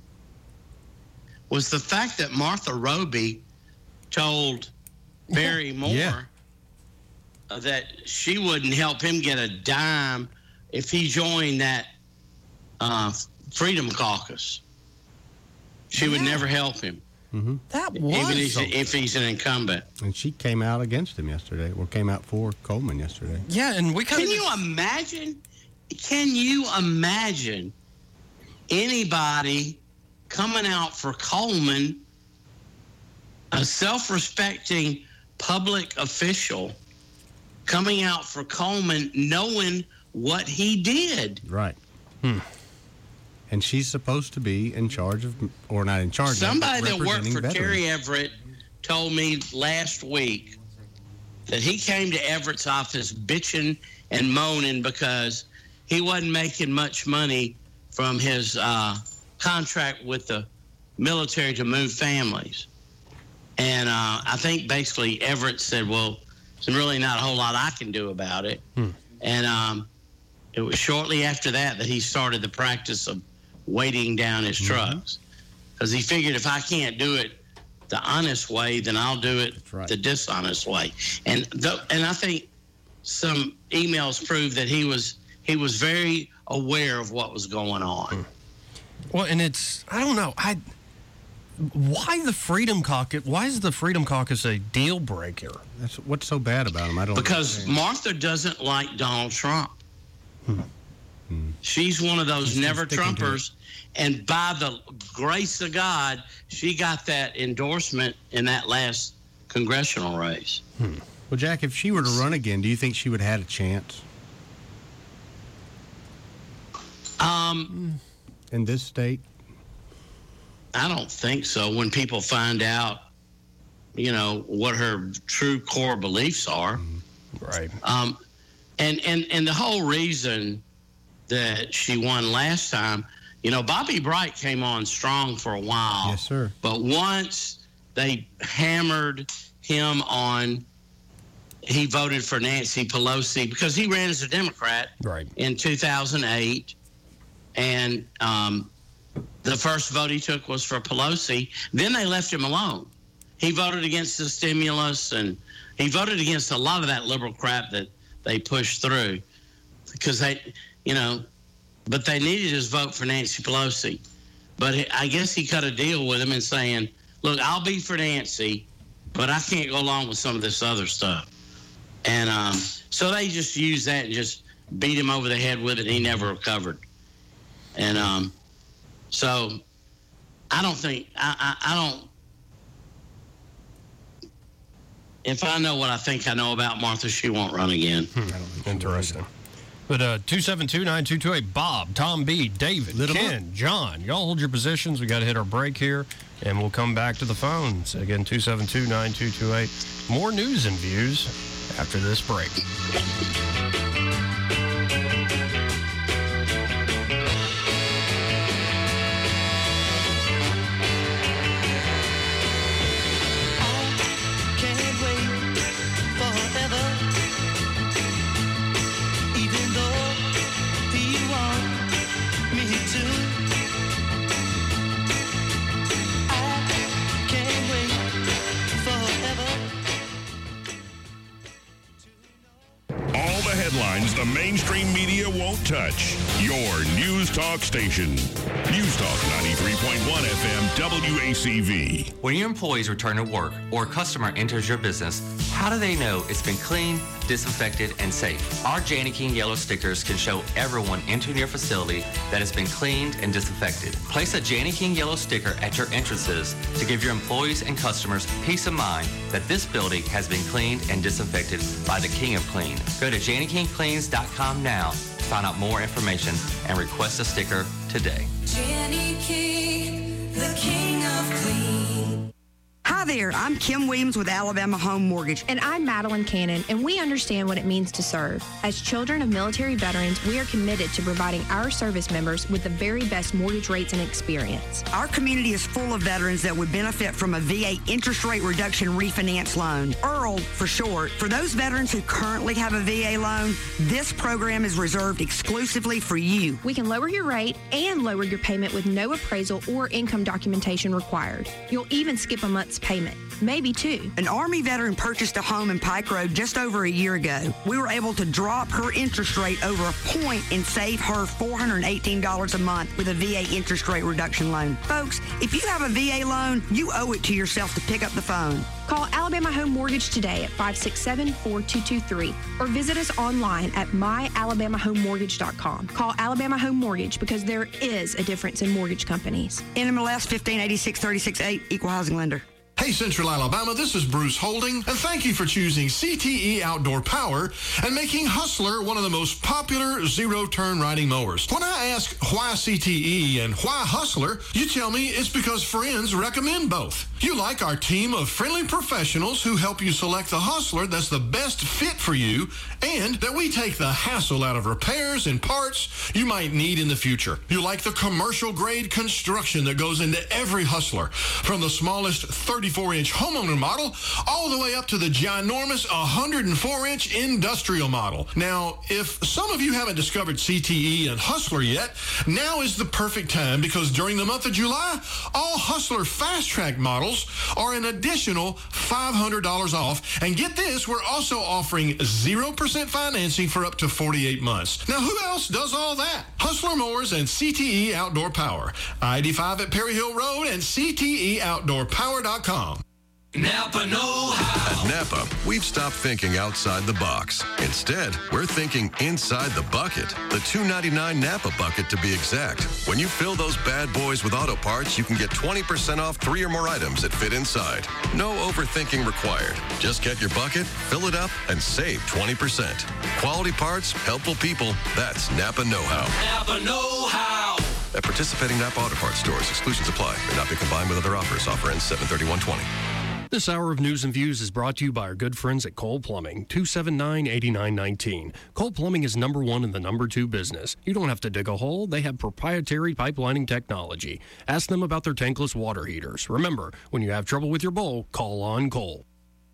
S15: was the fact that Martha Roby told Barry Moore
S17: Yeah.
S15: uh, that she wouldn't help him get a dime if he joined that uh, Freedom Caucus. She would never help him.
S17: Mm-hmm.
S16: That
S15: Even if he's, if he's an incumbent.
S17: And she came out against him yesterday, or came out for Coleman yesterday.
S16: Yeah, and we kind
S15: Can you imagine? Can you imagine anybody coming out for Coleman, a self-respecting public official, coming out for Coleman, knowing what he did?
S17: Right. Hmm. And she's supposed to be in charge of, or not in charge.
S15: Somebody
S17: of,
S15: that worked for
S17: veterans.
S15: Terry Everett told me last week that he came to Everett's office bitching and moaning because he wasn't making much money from his uh, contract with the military to move families. And uh, I think basically Everett said, well, there's really not a whole lot I can do about it.
S6: Hmm.
S15: And um, it was shortly after that that he started the practice of weighting down his
S17: Mm-hmm.
S15: trucks. Because he figured if I can't do it the honest way, then I'll do it
S17: right.
S15: the dishonest way. And th- and I think some emails prove that he was he was very aware of what was going on.
S13: Well, and it's, I don't know, I why the Freedom Caucus, why is the Freedom Caucus a deal breaker?
S17: That's what's so bad about him. I don't
S15: Because
S17: understand.
S15: Martha doesn't like Donald Trump.
S17: Hmm. Hmm.
S15: She's one of those
S17: She's
S15: never
S17: sticking to
S15: Trumpers. And by the grace of God, she got that endorsement in that last congressional race.
S17: Hmm. Well, Jack, if she were to run again, do you think she would have had a chance
S15: Um,
S17: in this state?
S15: I don't think so. When people find out, you know, what her true core beliefs are.
S13: Right.
S15: Um, and, and, and the whole reason that she won last time, you know, Bobby Bright came on strong for a while.
S17: Yes, sir.
S15: But once they hammered him on, he voted for Nancy Pelosi because he ran as a Democrat
S13: right.
S15: in two thousand eight. And um, the first vote he took was for Pelosi. Then they left him alone. He voted against the stimulus, and he voted against a lot of that liberal crap that they pushed through because they, you know, but they needed his vote for Nancy Pelosi. But he, I guess he cut a deal with him and saying, look, I'll be for Nancy, but I can't go along with some of this other stuff. And um, so they just used that and just beat him over the head with it. And he never recovered. And um, so I don't think, I, I, I don't, if I know what I think I know about Martha, she won't run again.
S13: Hmm. Interesting. But uh, two seven two, nine two two eight, Bob, Tom B, David,
S17: Lit 'em
S13: Ken, John, y'all hold your positions. We got to hit our break here, and we'll come back to the phones. Again, two seven two, nine two two eight. More news and views after this break.
S14: Headlines the mainstream media won't touch. Your News Talk station. News Talk ninety-three point one F M W A C V.
S19: When your employees return to work or a customer enters your business, how do they know it's been cleaned, disinfected, and safe? Our Janney King Yellow stickers can show everyone entering your facility that it's been cleaned and disinfected. Place a Janney King Yellow sticker at your entrances to give your employees and customers peace of mind that this building has been cleaned and disinfected by the King of Clean. Go to Janney King Cleans dot com now to find out more information and request a sticker today.
S20: Janney King, the King of Clean.
S21: Hi there, I'm Kim Williams with Alabama Home Mortgage.
S22: And I'm Madeline Cannon, and we understand what it means to serve. As children of military veterans, we are committed to providing our service members with the very best mortgage rates and experience.
S21: Our community is full of veterans that would benefit from a V A interest rate reduction refinance loan, E R L for short. For those veterans who currently have a V A loan, this program is reserved exclusively for you.
S22: We can lower your rate and lower your payment with no appraisal or income documentation required. You'll even skip a month's payment payment, maybe two.
S21: An Army veteran purchased a home in Pike Road just over a year ago. We were able to drop her interest rate over a point and save her four hundred eighteen dollars a month with a V A interest rate reduction loan. Folks, if you have a V A loan, you owe it to yourself to pick up the phone.
S22: Call Alabama Home Mortgage today at five six seven, four two two three or visit us online at my alabama home mortgage dot com. Call Alabama Home Mortgage because there is a difference in mortgage companies.
S21: N M L S fifteen eighty-six thirty-six eight, Equal Housing Lender.
S2: Hey, Central Alabama, this is Bruce Holding, and thank you for choosing C T E Outdoor Power and making Hustler one of the most popular zero-turn riding mowers. When I ask why C T E and why Hustler, you tell me it's because friends recommend both. You like our team of friendly professionals who help you select the Hustler that's the best fit for you, and that we take the hassle out of repairs and parts you might need in the future. You like the commercial-grade construction that goes into every Hustler, from the smallest thirty-four inch homeowner model all the way up to the ginormous one hundred four inch industrial model. Now, if some of you haven't discovered C T E and Hustler yet, now is the perfect time, because during the month of July, all Hustler Fast Track models are an additional five hundred dollars off. And get this, we're also offering zero percent financing for up to forty-eight months. Now, who else does all that? Hustler Mowers and C T E Outdoor Power. I eighty-five at Perry Hill Road and C T E outdoor power dot com.
S3: Napa know-how.
S23: At Napa, we've stopped thinking outside the box. Instead, we're thinking inside the bucket. The two ninety-nine Napa bucket, to be exact. When you fill those bad boys with auto parts, you can get twenty percent off three or more items that fit inside. No overthinking required. Just get your bucket, fill it up, and save twenty percent. Quality parts, helpful people. That's Napa know-how.
S3: Napa know-how.
S23: At participating Napa Auto Parts stores, exclusions apply. May not be combined with other offers. Offer ends seven thirty-one twenty.
S13: This hour of News and Views is brought to you by our good friends at Cole Plumbing, two seven nine, eight nine one nine. Cole Plumbing is number one in the number two business. You don't have to dig a hole. They have proprietary pipelining technology. Ask them about their tankless water heaters. Remember, when you have trouble with your bowl, call on Cole.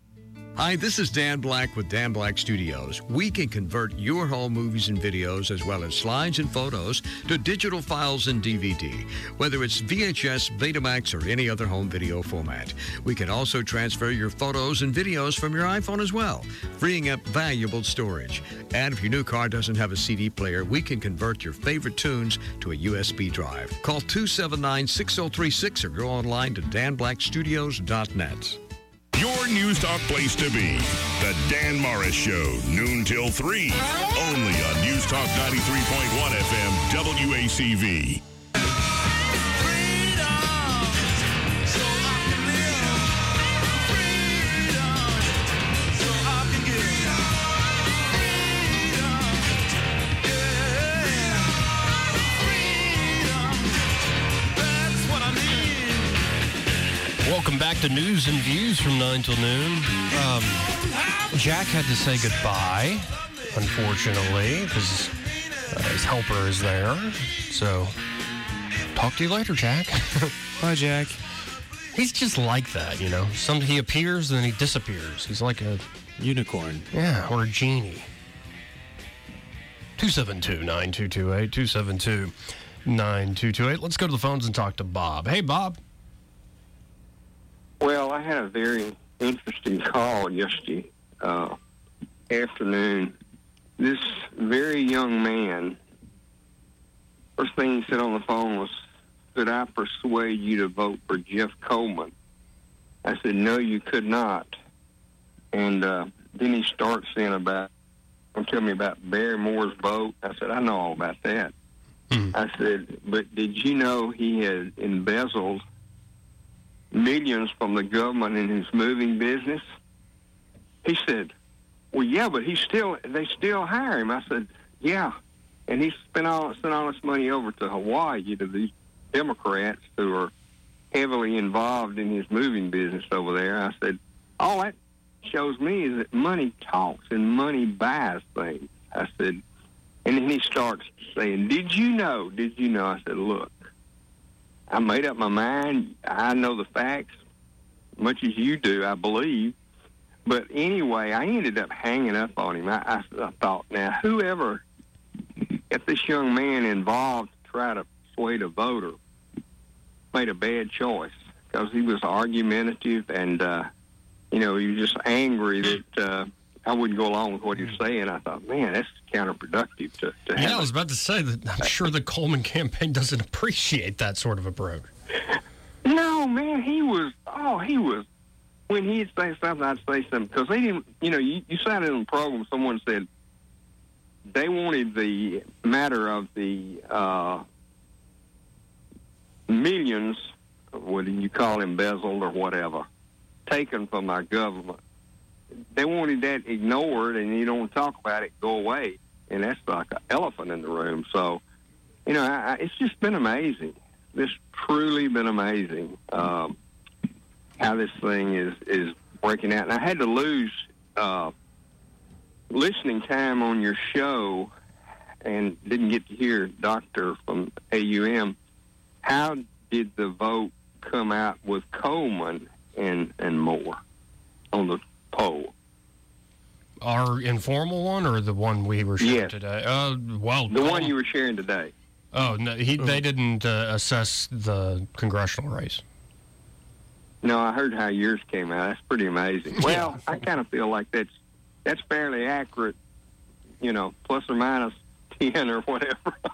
S24: Hi, this is Dan Black with Dan Black Studios. We can convert your home movies and videos, as well as slides and photos, to digital files and D V D, whether it's V H S, Betamax, or any other home video format. We can also transfer your photos and videos from your iPhone as well, freeing up valuable storage. And if your new car doesn't have a C D player, we can convert your favorite tunes to a U S B drive. Call two seven nine, six oh three six or go online to dan black studios dot net.
S14: Your News Talk place to be. The Dan Morris Show, noon till three. Only on News Talk ninety-three point one F M, W A C V.
S6: Welcome back to News and Views from nine till noon. Um, Jack had to say goodbye, unfortunately, because uh, his helper is there. So, talk to you later, Jack.
S16: Bye, Jack.
S6: He's just like that, you know. Some he appears and then he disappears. He's like a
S16: unicorn.
S6: Yeah, or a genie. two seven two, nine two two eight, two seven two, nine two two eight. Let's go to the phones and talk to Bob. Hey, Bob.
S25: Well, I had a very interesting call yesterday uh, afternoon. This very young man, first thing he said on the phone was, "Could I persuade you to vote for Jeff Coleman?" I said, "No, you could not." And uh, then he starts saying about, don't tell me about Barrymore's vote. I said, "I know all about that." Mm-hmm. I said, "But did you know he had embezzled millions from the government in his moving business?" He said, "Well, yeah, but he still, they still hire him." I said, "Yeah, and he spent all sent all this money over to Hawaii to these Democrats who are heavily involved in his moving business over there." I said, "All that shows me is that money talks and money buys things." I said, and then he starts saying, "Did you know? Did you know?" I said, "Look, I made up my mind. I know the facts, much as you do, I believe." But anyway, I ended up hanging up on him. I, I, I thought, now, whoever got this young man involved to try to persuade a voter made a bad choice. because he was argumentative and, uh, you know, he was just angry that uh, I wouldn't go along with what he was saying. I thought, man, that's counterproductive to, to have.
S13: Yeah, I was about to say that I'm sure the Coleman campaign doesn't appreciate that sort of approach.
S25: No, man, he was, oh, he was, when he'd say something, I'd say something. Because they didn't, you know, you, you sat in a program, someone said they wanted the matter of the uh, millions, whether you call embezzled or whatever, taken from our government. They wanted that ignored, and you don't talk about it, go away. And that's like an elephant in the room. So, you know, I, I, it's just been amazing. It's truly been amazing um, how this thing is, is breaking out. And I had to lose uh, listening time on your show and didn't get to hear Doctor from A U M. How did the vote come out with Coleman and, and Moore on the poll?
S13: Our informal one or the one we were sharing
S25: Yes.
S13: today? Uh, well,
S25: The one you were sharing today.
S13: Oh, no, he, they didn't uh, assess the congressional race.
S25: No, I heard how yours came out. That's pretty amazing. Well, I kind of feel like that's that's fairly accurate, you know, plus or minus ten or whatever.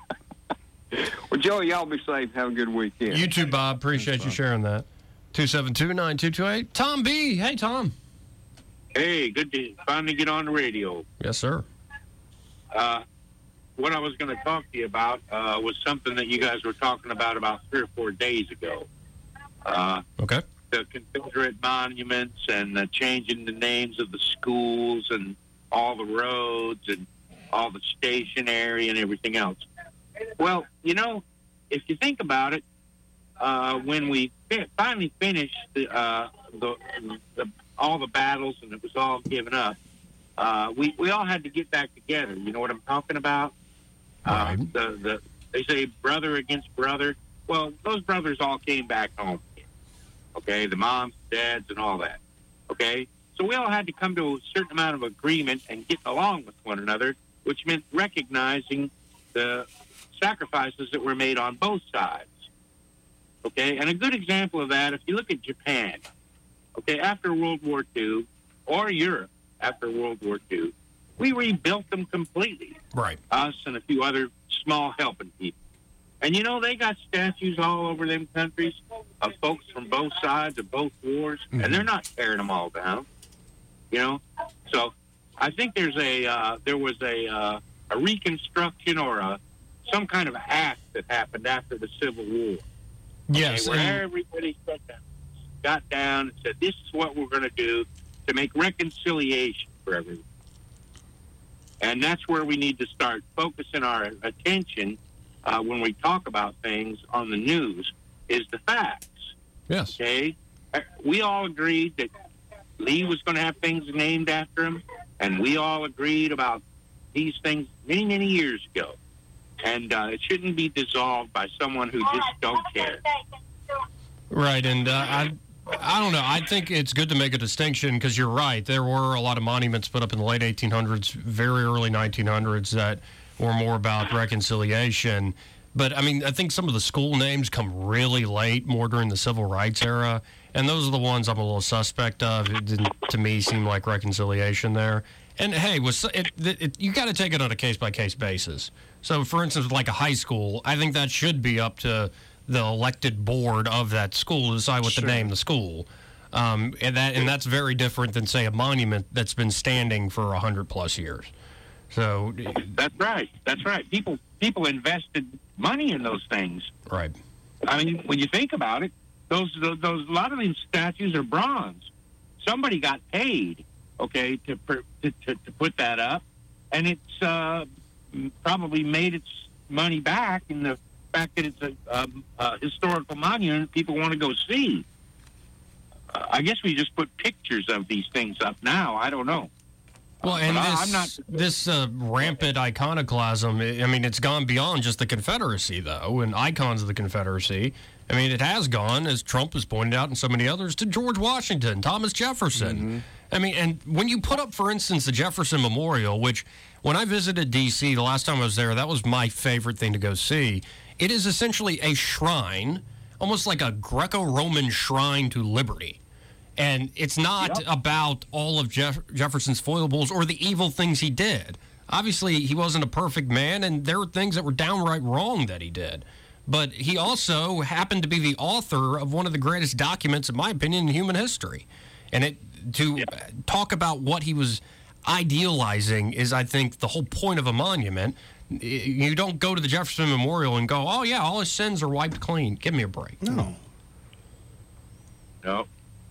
S25: Well, Joe, y'all be safe. Have a good weekend.
S13: You too, Bob. Appreciate you sharing that. two seven two, nine two two eight. Tom B. Hey, Tom.
S1: Hey, good to finally get on the radio.
S13: Yes, sir.
S1: Uh, what I was going to talk to you about uh, was something that you guys were talking about about three or four days ago. Uh,
S13: okay.
S1: The Confederate monuments and uh, changing the names of the schools and all the roads and all the stationery and everything else. Well, you know, if you think about it, uh, when we fi- finally finished the, uh, the, the all the battles and it was all given up, uh, we, we all had to get back together. You know what I'm talking about? Uh, the, the, they say brother against brother. Well, those brothers all came back home. Okay, the moms, dads, and all that. Okay? So we all had to come to a certain amount of agreement and get along with one another, which meant recognizing the sacrifices that were made on both sides. Okay? And a good example of that, if you look at Japan, okay, after World War Two, or Europe after World War Two, we rebuilt them completely.
S13: Right.
S1: Us and a few other small helping people. And, you know, they got statues all over them countries of folks from both sides of both wars, mm-hmm. and they're not tearing them all down, you know. So I think there's a uh, there was a uh, a reconstruction or a some kind of act that happened after the Civil War.
S13: Yes.
S1: Okay, where
S13: and-
S1: everybody sat down, got down and said, this is what we're going to do to make reconciliation for everyone. And that's where we need to start focusing our attention Uh, when we talk about things on the news, is the facts.
S13: Yes.
S1: Okay? We all agreed that Lee was going to have things named after him, and we all agreed about these things many, many years ago. And uh, it shouldn't be dissolved by someone who just don't care.
S13: Right, and uh, I, I don't know. I think it's good to make a distinction because you're right. There were a lot of monuments put up in the late eighteen hundreds, very early nineteen hundreds that were more about reconciliation. But, I mean, I think some of the school names come really late, more during the civil rights era, and those are the ones I'm a little suspect of. It didn't, to me, seem like reconciliation there. And, hey, was it, it, you got to take it on a case-by-case basis. So, for instance, like a high school, I think that should be up to the elected board of that school to decide what
S1: Sure.
S13: to name the school. Um, and that and that's very different than, say, a monument that's been standing for one hundred plus years. So
S1: that's right. That's right. People people invested money in those things.
S13: Right.
S1: I mean, when you think about it, those those, those a lot of these statues are bronze. Somebody got paid, okay, to to, to, to put that up, and it's uh, probably made its money back in the fact that it's a, um, a historical monument people want to go see. Uh, I guess we just put pictures of these things up now. I don't know.
S13: Well, and
S1: But I-
S13: this,
S1: I'm not-
S13: this uh, rampant iconoclasm, I I mean, it's gone beyond just the Confederacy, though, and icons of the Confederacy. I mean, it has gone, as Trump has pointed out and so many others, to George Washington, Thomas Jefferson.
S1: Mm-hmm.
S13: I mean, and when you put up, for instance, the Jefferson Memorial, which when I visited D C the last time I was there, that was my favorite thing to go see. It is essentially a shrine almost like a Greco-Roman shrine to liberty. And it's not yep. about all of Jeff- Jefferson's foibles or the evil things he did. Obviously, he wasn't a perfect man, and there were things that were downright wrong that he did. But he also happened to be the author of one of the greatest documents, in my opinion, in human history. And it to yep. talk about what he was idealizing is, I think, the whole point of a monument. You don't go to the Jefferson Memorial and go, oh, yeah, all his sins are wiped clean. Give me a break.
S16: No.
S1: No.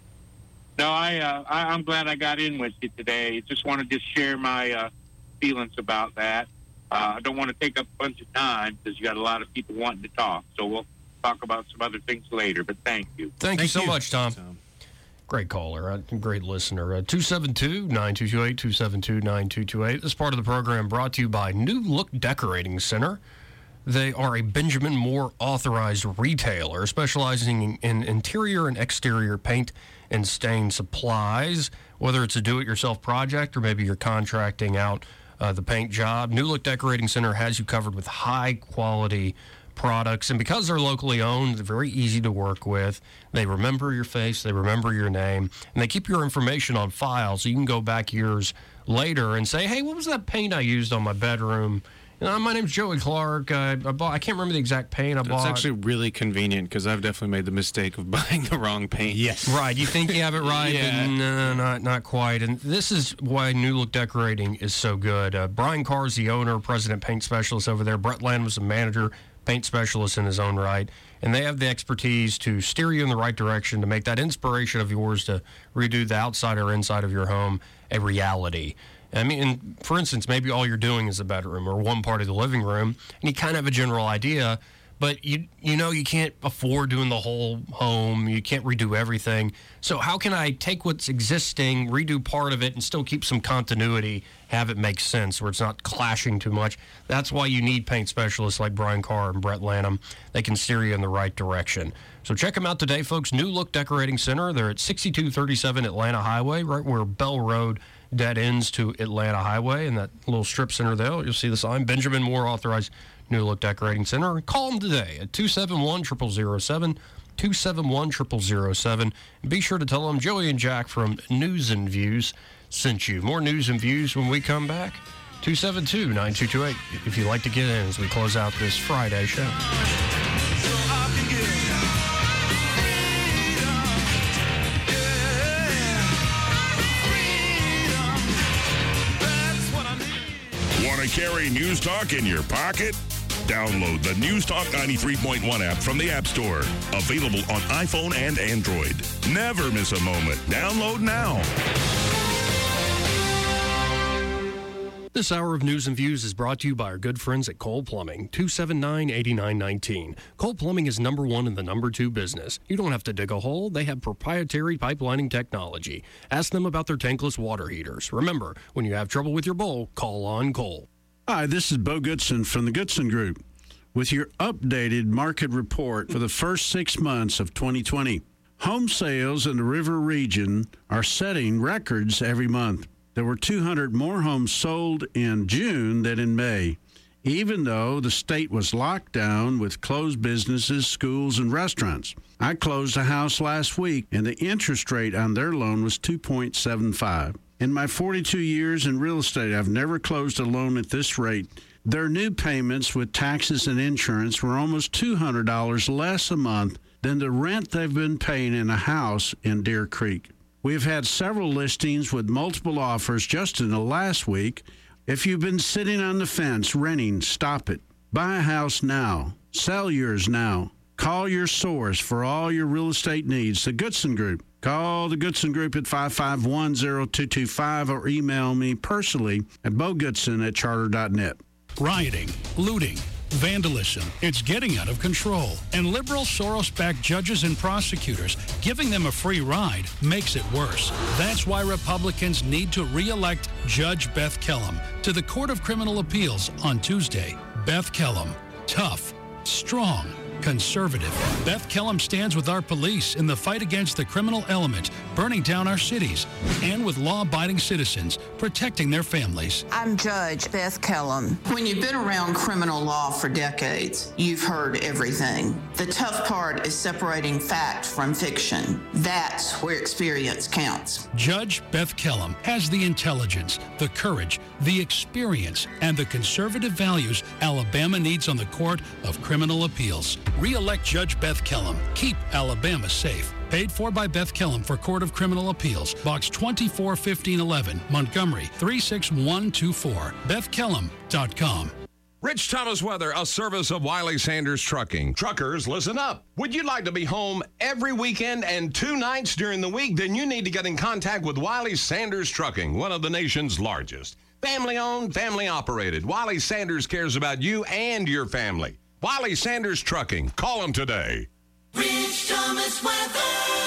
S1: No, I, uh, I, I'm glad I got in with you today. Just wanted to share my uh, feelings about that. Uh, I don't want to take up a bunch of time because you got a lot of people wanting to talk. So we'll talk about some other things later, but thank you.
S13: Thank, thank you so you. much, Tom. Tom. Great caller, uh, great listener. Uh, two seven two, nine two two eight, two seven two, nine two two eight. This part of the program brought to you by New Look Decorating Center. They are a Benjamin Moore authorized retailer specializing in interior and exterior paint and stain supplies. Whether it's a do-it-yourself project or maybe you're contracting out uh, the paint job, New Look Decorating Center has you covered with high-quality products, and because they're locally owned, they're very easy to work with. They remember your face, they remember your name, and they keep your information on file so you can go back years later and say, hey, what was that paint I used on my bedroom? You know, my name's Joey Clark. I, I, bought, I can't remember the exact paint I
S16: That's
S13: bought.
S16: It's actually really convenient because I've definitely made the mistake of buying the wrong paint.
S13: Yes. Right. You think you have it right,
S16: yeah.
S13: but no, not, not quite. And this is why New Look Decorating is so good. Uh, Brian Carr is the owner, president, paint specialist over there. Brett Land was the manager, paint specialist in his own right. And they have the expertise to steer you in the right direction to make that inspiration of yours to redo the outside or inside of your home a reality. I mean, for instance, maybe all you're doing is the bedroom or one part of the living room, and you kind of have a general idea, but you you know you can't afford doing the whole home. You can't redo everything. So how can I take what's existing, redo part of it, and still keep some continuity, have it make sense where it's not clashing too much? That's why you need paint specialists like Brian Carr and Brett Lanham. They can steer you in the right direction. So check them out today, folks. New Look Decorating Center. They're at sixty-two thirty-seven Atlanta Highway, right where Bell Road dead ends to Atlanta Highway, and that little strip center there, you'll see the sign, Benjamin Moore Authorized New Look Decorating Center. Call them today at two seven one, zero zero zero seven, two seven one, zero zero zero seven. And be sure to tell them Joey and Jack from News and Views sent you. More news and views when we come back. two seven two, nine two two eight if you'd like to get in as we close out this Friday show.
S14: Want to carry News Talk in your pocket? Download the News Talk ninety-three point one app from the App Store. Available on iPhone and Android. Never miss a moment. Download now.
S13: This hour of News and Views is brought to you by our good friends at Cole Plumbing, two seven nine, eight nine one nine. Cole Plumbing is number one in the number two business. You don't have to dig a hole. They have proprietary pipelining technology. Ask them about their tankless water heaters. Remember, when you have trouble with your bowl, call on Cole.
S4: Hi, this is Bo Goodson from the Goodson Group with your updated market report for the first six months of twenty twenty. Home sales in the River region are setting records every month. There were two hundred more homes sold in June than in May, even though the state was locked down with closed businesses, schools, and restaurants. I closed a house last week, and the interest rate on their loan was two point seven five. In my forty-two years in real estate, I've never closed a loan at this rate. Their new payments with taxes and insurance were almost two hundred dollars less a month than the rent they've been paying in a house in Deer Creek. We've had several listings with multiple offers just in the last week. If you've been sitting on the fence renting, stop it. Buy a house now. Sell yours now. Call your source for all your real estate needs, the Goodson Group. Call the Goodson Group at five five one, zero two two five or email me personally at bogoodson at charter dot net.
S7: Rioting, looting, vandalism. It's getting out of control. And liberal Soros-backed judges and prosecutors giving them a free ride makes it worse. That's why Republicans need to re-elect Judge Beth Kellum to the Court of Criminal Appeals on Tuesday. Beth Kellum, tough, strong, conservative. Beth Kellum stands with our police in the fight against the criminal element burning down our cities, and with law-abiding citizens protecting their families.
S5: I'm Judge Beth Kellum. When you've been around criminal law for decades, you've heard everything. The tough part is separating fact from fiction. That's where experience counts.
S7: Judge Beth Kellum has the intelligence, the courage, the experience, and the conservative values Alabama needs on the Court of Criminal Appeals. Re-elect Judge Beth Kellum. Keep Alabama safe. Paid for by Beth Kellum for Court of Criminal Appeals. Box twenty-four fifteen eleven, Montgomery, three six one two four. beth kellum dot com.
S8: Rich Thomas Weather, a service of Wiley Sanders Trucking. Truckers, listen up. Would you like to be home every weekend and two nights during the week? Then you need to get in contact with Wiley Sanders Trucking, one of the nation's largest. Family-owned, family-operated. Wiley Sanders cares about you and your family. Wiley Sanders Trucking. Call them today.
S3: Rich Thomas Weather.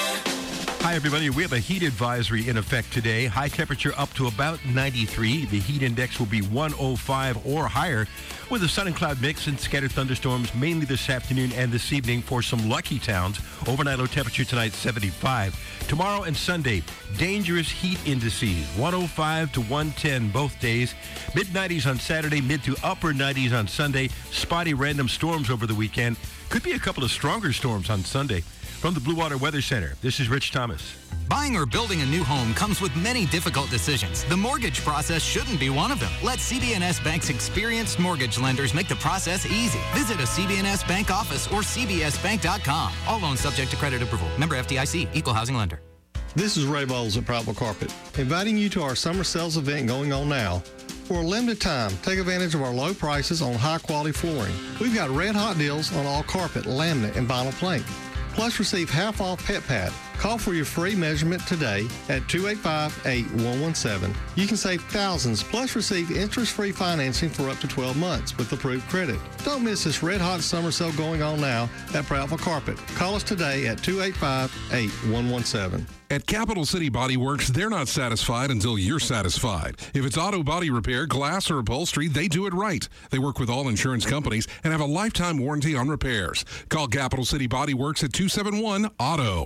S6: Hi, everybody. We have a heat advisory in effect today. High temperature up to about ninety-three. The heat index will be one oh five or higher with a sun and cloud mix and scattered thunderstorms mainly this afternoon and this evening for some lucky towns. Overnight low temperature tonight, seventy-five. Tomorrow and Sunday, dangerous heat indices, one oh five to one ten both days. mid nineties on Saturday, mid to upper nineties on Sunday. Spotty random storms over the weekend. Could be a couple of stronger storms on Sunday. From the Blue Water Weather Center, this is Rich Thomas.
S9: Buying or building a new home comes with many difficult decisions. The mortgage process shouldn't be one of them. Let C B N S Bank's experienced mortgage lenders make the process easy. Visit a C B N S Bank office or c b s bank dot com. All loans subject to credit approval. Member F D I C, Equal Housing Lender.
S10: This is Ray Bowles at Prattville Carpet, inviting you to our summer sales event going on now. For a limited time, take advantage of our low prices on high-quality flooring. We've got red-hot deals on all carpet, laminate, and vinyl plank. Plus, receive half off Pet Pad. Call for your free measurement today at two eight five, eight one one seven. You can save thousands, plus receive interest-free financing for up to twelve months with approved credit. Don't miss this red-hot summer sale going on now at Prattville Carpet. Call us today at two eight five, eight one one seven.
S11: At Capital City Body Works, they're not satisfied until you're satisfied. If it's auto body repair, glass, or upholstery, they do it right. They work with all insurance companies and have a lifetime warranty on repairs. Call Capital City Body Works at two seven one, auto.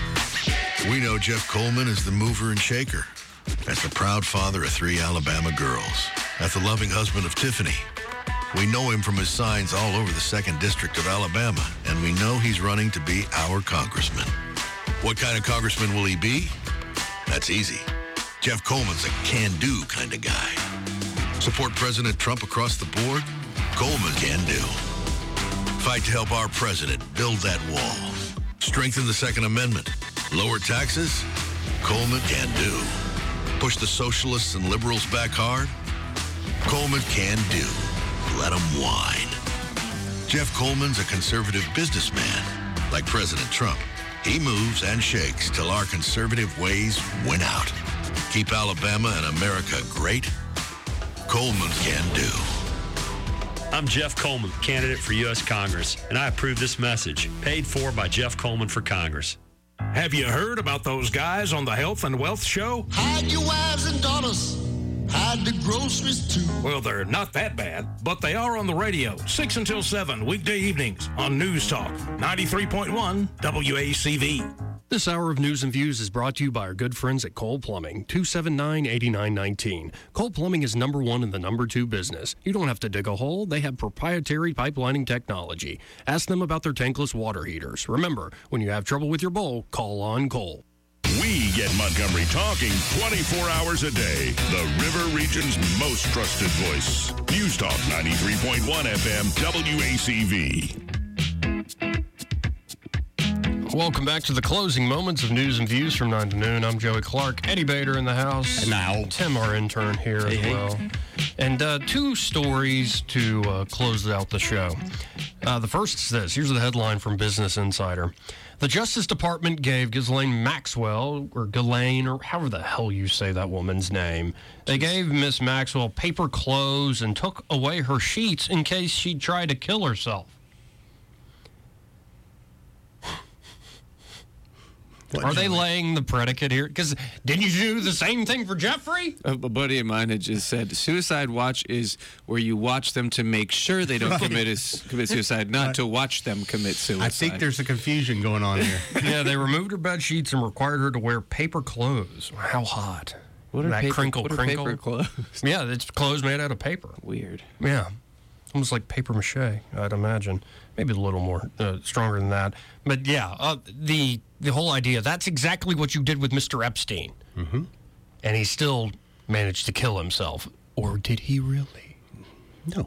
S26: We know Jeff Coleman is the mover and shaker. As the proud father of three Alabama girls. As the loving husband of Tiffany. We know him from his signs all over the second District of Alabama, and we know he's running to be our congressman. What kind of congressman will he be? That's easy. Jeff Coleman's a can-do kind of guy. Support President Trump across the board? Coleman can do. Fight to help our president build that wall. Strengthen the Second Amendment. Lower taxes? Coleman can do. Push the socialists and liberals back hard? Coleman can do. Let them whine. Jeff Coleman's a conservative businessman, like President Trump. He moves and shakes till our conservative ways win out. Keep Alabama and America great. Coleman can do.
S27: I'm Jeff Coleman, candidate for U S Congress, and I approve this message, paid for by Jeff Coleman for Congress.
S12: Have you heard about those guys on the Health and Wealth Show?
S3: Hide your wives and daughters. Hide the groceries too.
S12: Well, they're not that bad, but they are on the radio, six until seven, weekday evenings on News Talk, ninety-three point one W A C V.
S13: This hour of News and Views is brought to you by our good friends at Cole Plumbing, two seven nine, eight nine one nine. Cole Plumbing is number one in the number two business. You don't have to dig a hole. They have proprietary pipelining technology. Ask them about their tankless water heaters. Remember, when you have trouble with your bowl, call on Cole.
S14: We get Montgomery talking twenty-four hours a day. The River Region's most trusted voice. News Talk ninety-three point one F M W A C V.
S13: Welcome back to the closing moments of News and Views from nine to noon. I'm Joey Clark. Eddie Bader in the house.
S4: Now.
S13: Tim, our intern, here
S4: hey,
S13: as
S4: hey.
S13: well. And uh, two stories to uh, close out the show. Uh, the first is this. Here's the headline from Business Insider. The Justice Department gave Ghislaine Maxwell, or Ghislaine, or however the hell you say that woman's name, they gave Miss Maxwell paper clothes and took away her sheets in case she tried to kill herself.
S16: What,
S13: Are they
S16: Joey?
S13: laying the predicate here? Because didn't you do the same thing for Jeffrey?
S16: A, a buddy of mine had just said suicide watch is where you watch them to make sure they don't
S15: Right.
S16: commit a, commit suicide, not
S15: Right.
S16: to watch them commit suicide.
S15: I think there's a confusion going on here.
S13: Yeah, they removed her bed sheets and required her to wear paper clothes. How hot.
S16: What are
S13: that
S16: paper-
S13: crinkle
S16: what are
S13: crinkle?
S16: paper clothes?
S13: Yeah, it's clothes made out of paper.
S16: Weird.
S13: Yeah. Almost like paper mache, I'd imagine. Maybe a little more uh, stronger than that. But yeah, uh, the the whole idea, that's exactly what you did with Mister Epstein.
S15: Mm-hmm.
S13: And he still managed to kill himself. Or did he really?
S15: No.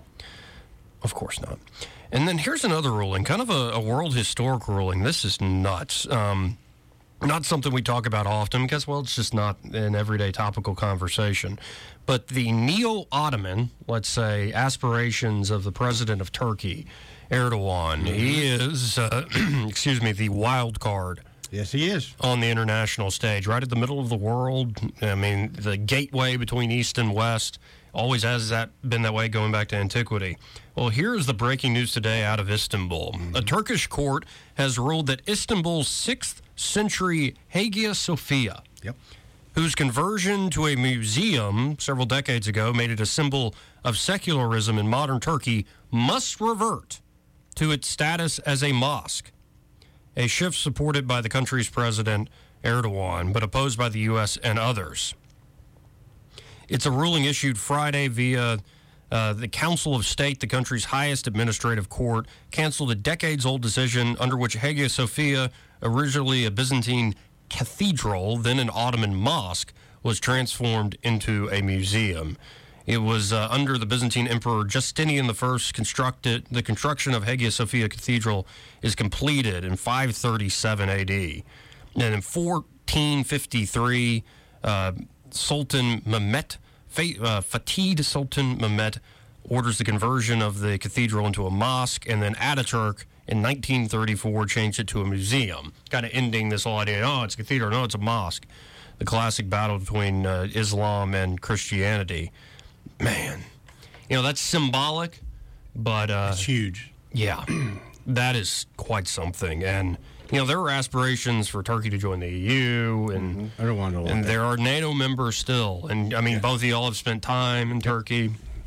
S13: Of course not. And then here's another ruling, kind of a, a world historic ruling. This is nuts. Um, not something we talk about often because, well, it's just not an everyday topical conversation. But the neo-Ottoman, let's say, aspirations of the president of Turkey, Erdogan, he is, uh, excuse me, the wild card.
S15: Yes, he is.
S13: On the international stage, right at the middle of the world. I mean, the gateway between East and West. Always has that been that way going back to antiquity. Well, here's the breaking news today out of Istanbul. Mm-hmm. A Turkish court has ruled that Istanbul's sixth century Hagia Sophia,
S15: yep.
S13: whose conversion to a museum several decades ago made it a symbol of secularism in modern Turkey, must revert to its status as a mosque. A shift supported by the country's president, Erdogan, but opposed by the U S and others. It's a ruling issued Friday via uh, the Council of State, the country's highest administrative court, canceled a decades-old decision under which Hagia Sophia, originally a Byzantine cathedral, then an Ottoman mosque, was transformed into a museum. It was uh, under the Byzantine Emperor Justinian the First constructed. The construction of Hagia Sophia Cathedral is completed in five thirty-seven A D. And in fourteen fifty-three, uh, Sultan Mehmet, uh, Fatih Sultan Mehmet, orders the conversion of the cathedral into a mosque, and then Ataturk in nineteen thirty-four changed it to a museum, kind of ending this whole idea, oh, it's a cathedral, no, it's a mosque. The classic battle between uh, Islam and Christianity. Man, you know, that's symbolic, but... Uh,
S15: it's huge.
S13: Yeah, that is quite something. And, you know, there are aspirations for Turkey to join the E U, and,
S15: mm-hmm. I don't want to want
S13: and
S15: that.
S13: there are NATO members still. And, I mean, yeah. both of y'all have spent time in Turkey.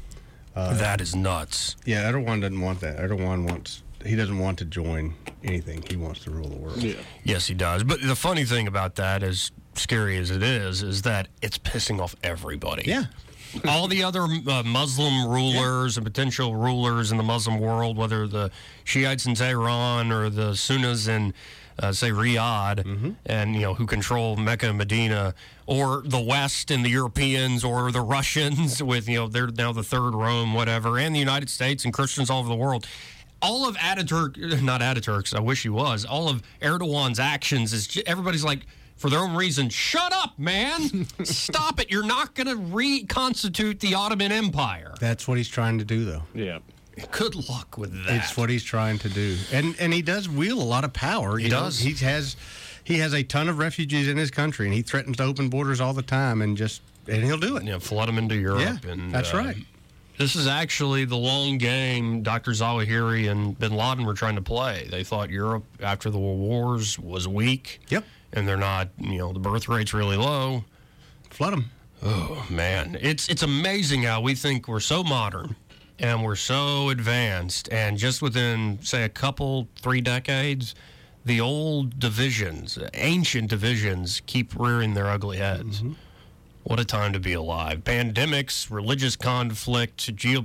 S13: Uh, that is nuts.
S15: Yeah, Erdogan doesn't want that. Erdogan wants... He doesn't want to join anything. He wants to rule the world.
S13: Yeah. Yes, he does. But the funny thing about that, as scary as it is, is that it's pissing off everybody.
S15: Yeah.
S13: All the other uh, Muslim rulers yeah. and potential rulers in the Muslim world, whether the Shiites in Tehran or the Sunnis in, uh, say, Riyadh, mm-hmm. and, you know, who control Mecca and Medina, or the West and the Europeans, or the Russians with, you know, they're now the Third Rome, whatever, and the United States and Christians all over the world. All of Ataturk, not Ataturk's, I wish he was, all of Erdogan's actions is just, everybody's like, for their own reason, shut up, man. Stop it. You're not going to reconstitute the Ottoman Empire.
S15: That's what he's trying to do, though.
S16: Yeah.
S13: Good luck with that.
S15: It's what he's trying to do. And and he does wield a lot of power.
S13: He does.
S15: Know? He has he has a ton of refugees in his country, and he threatens to open borders all the time, and just and he'll do it.
S13: Yeah, flood them into Europe.
S15: Yeah,
S13: and,
S15: that's
S13: uh,
S15: right.
S13: This is actually the long game Doctor Zawahiri and bin Laden were trying to play. They thought Europe, after the world wars, was weak.
S15: Yep.
S13: And they're not, you know, the birth rate's really low.
S15: Flood them.
S13: Oh, man. It's, it's amazing how we think we're so modern and we're so advanced. And just within, say, a couple, three decades, the old divisions, ancient divisions, keep rearing their ugly heads. Mm-hmm. What a time to be alive. Pandemics, religious conflict, geopolitical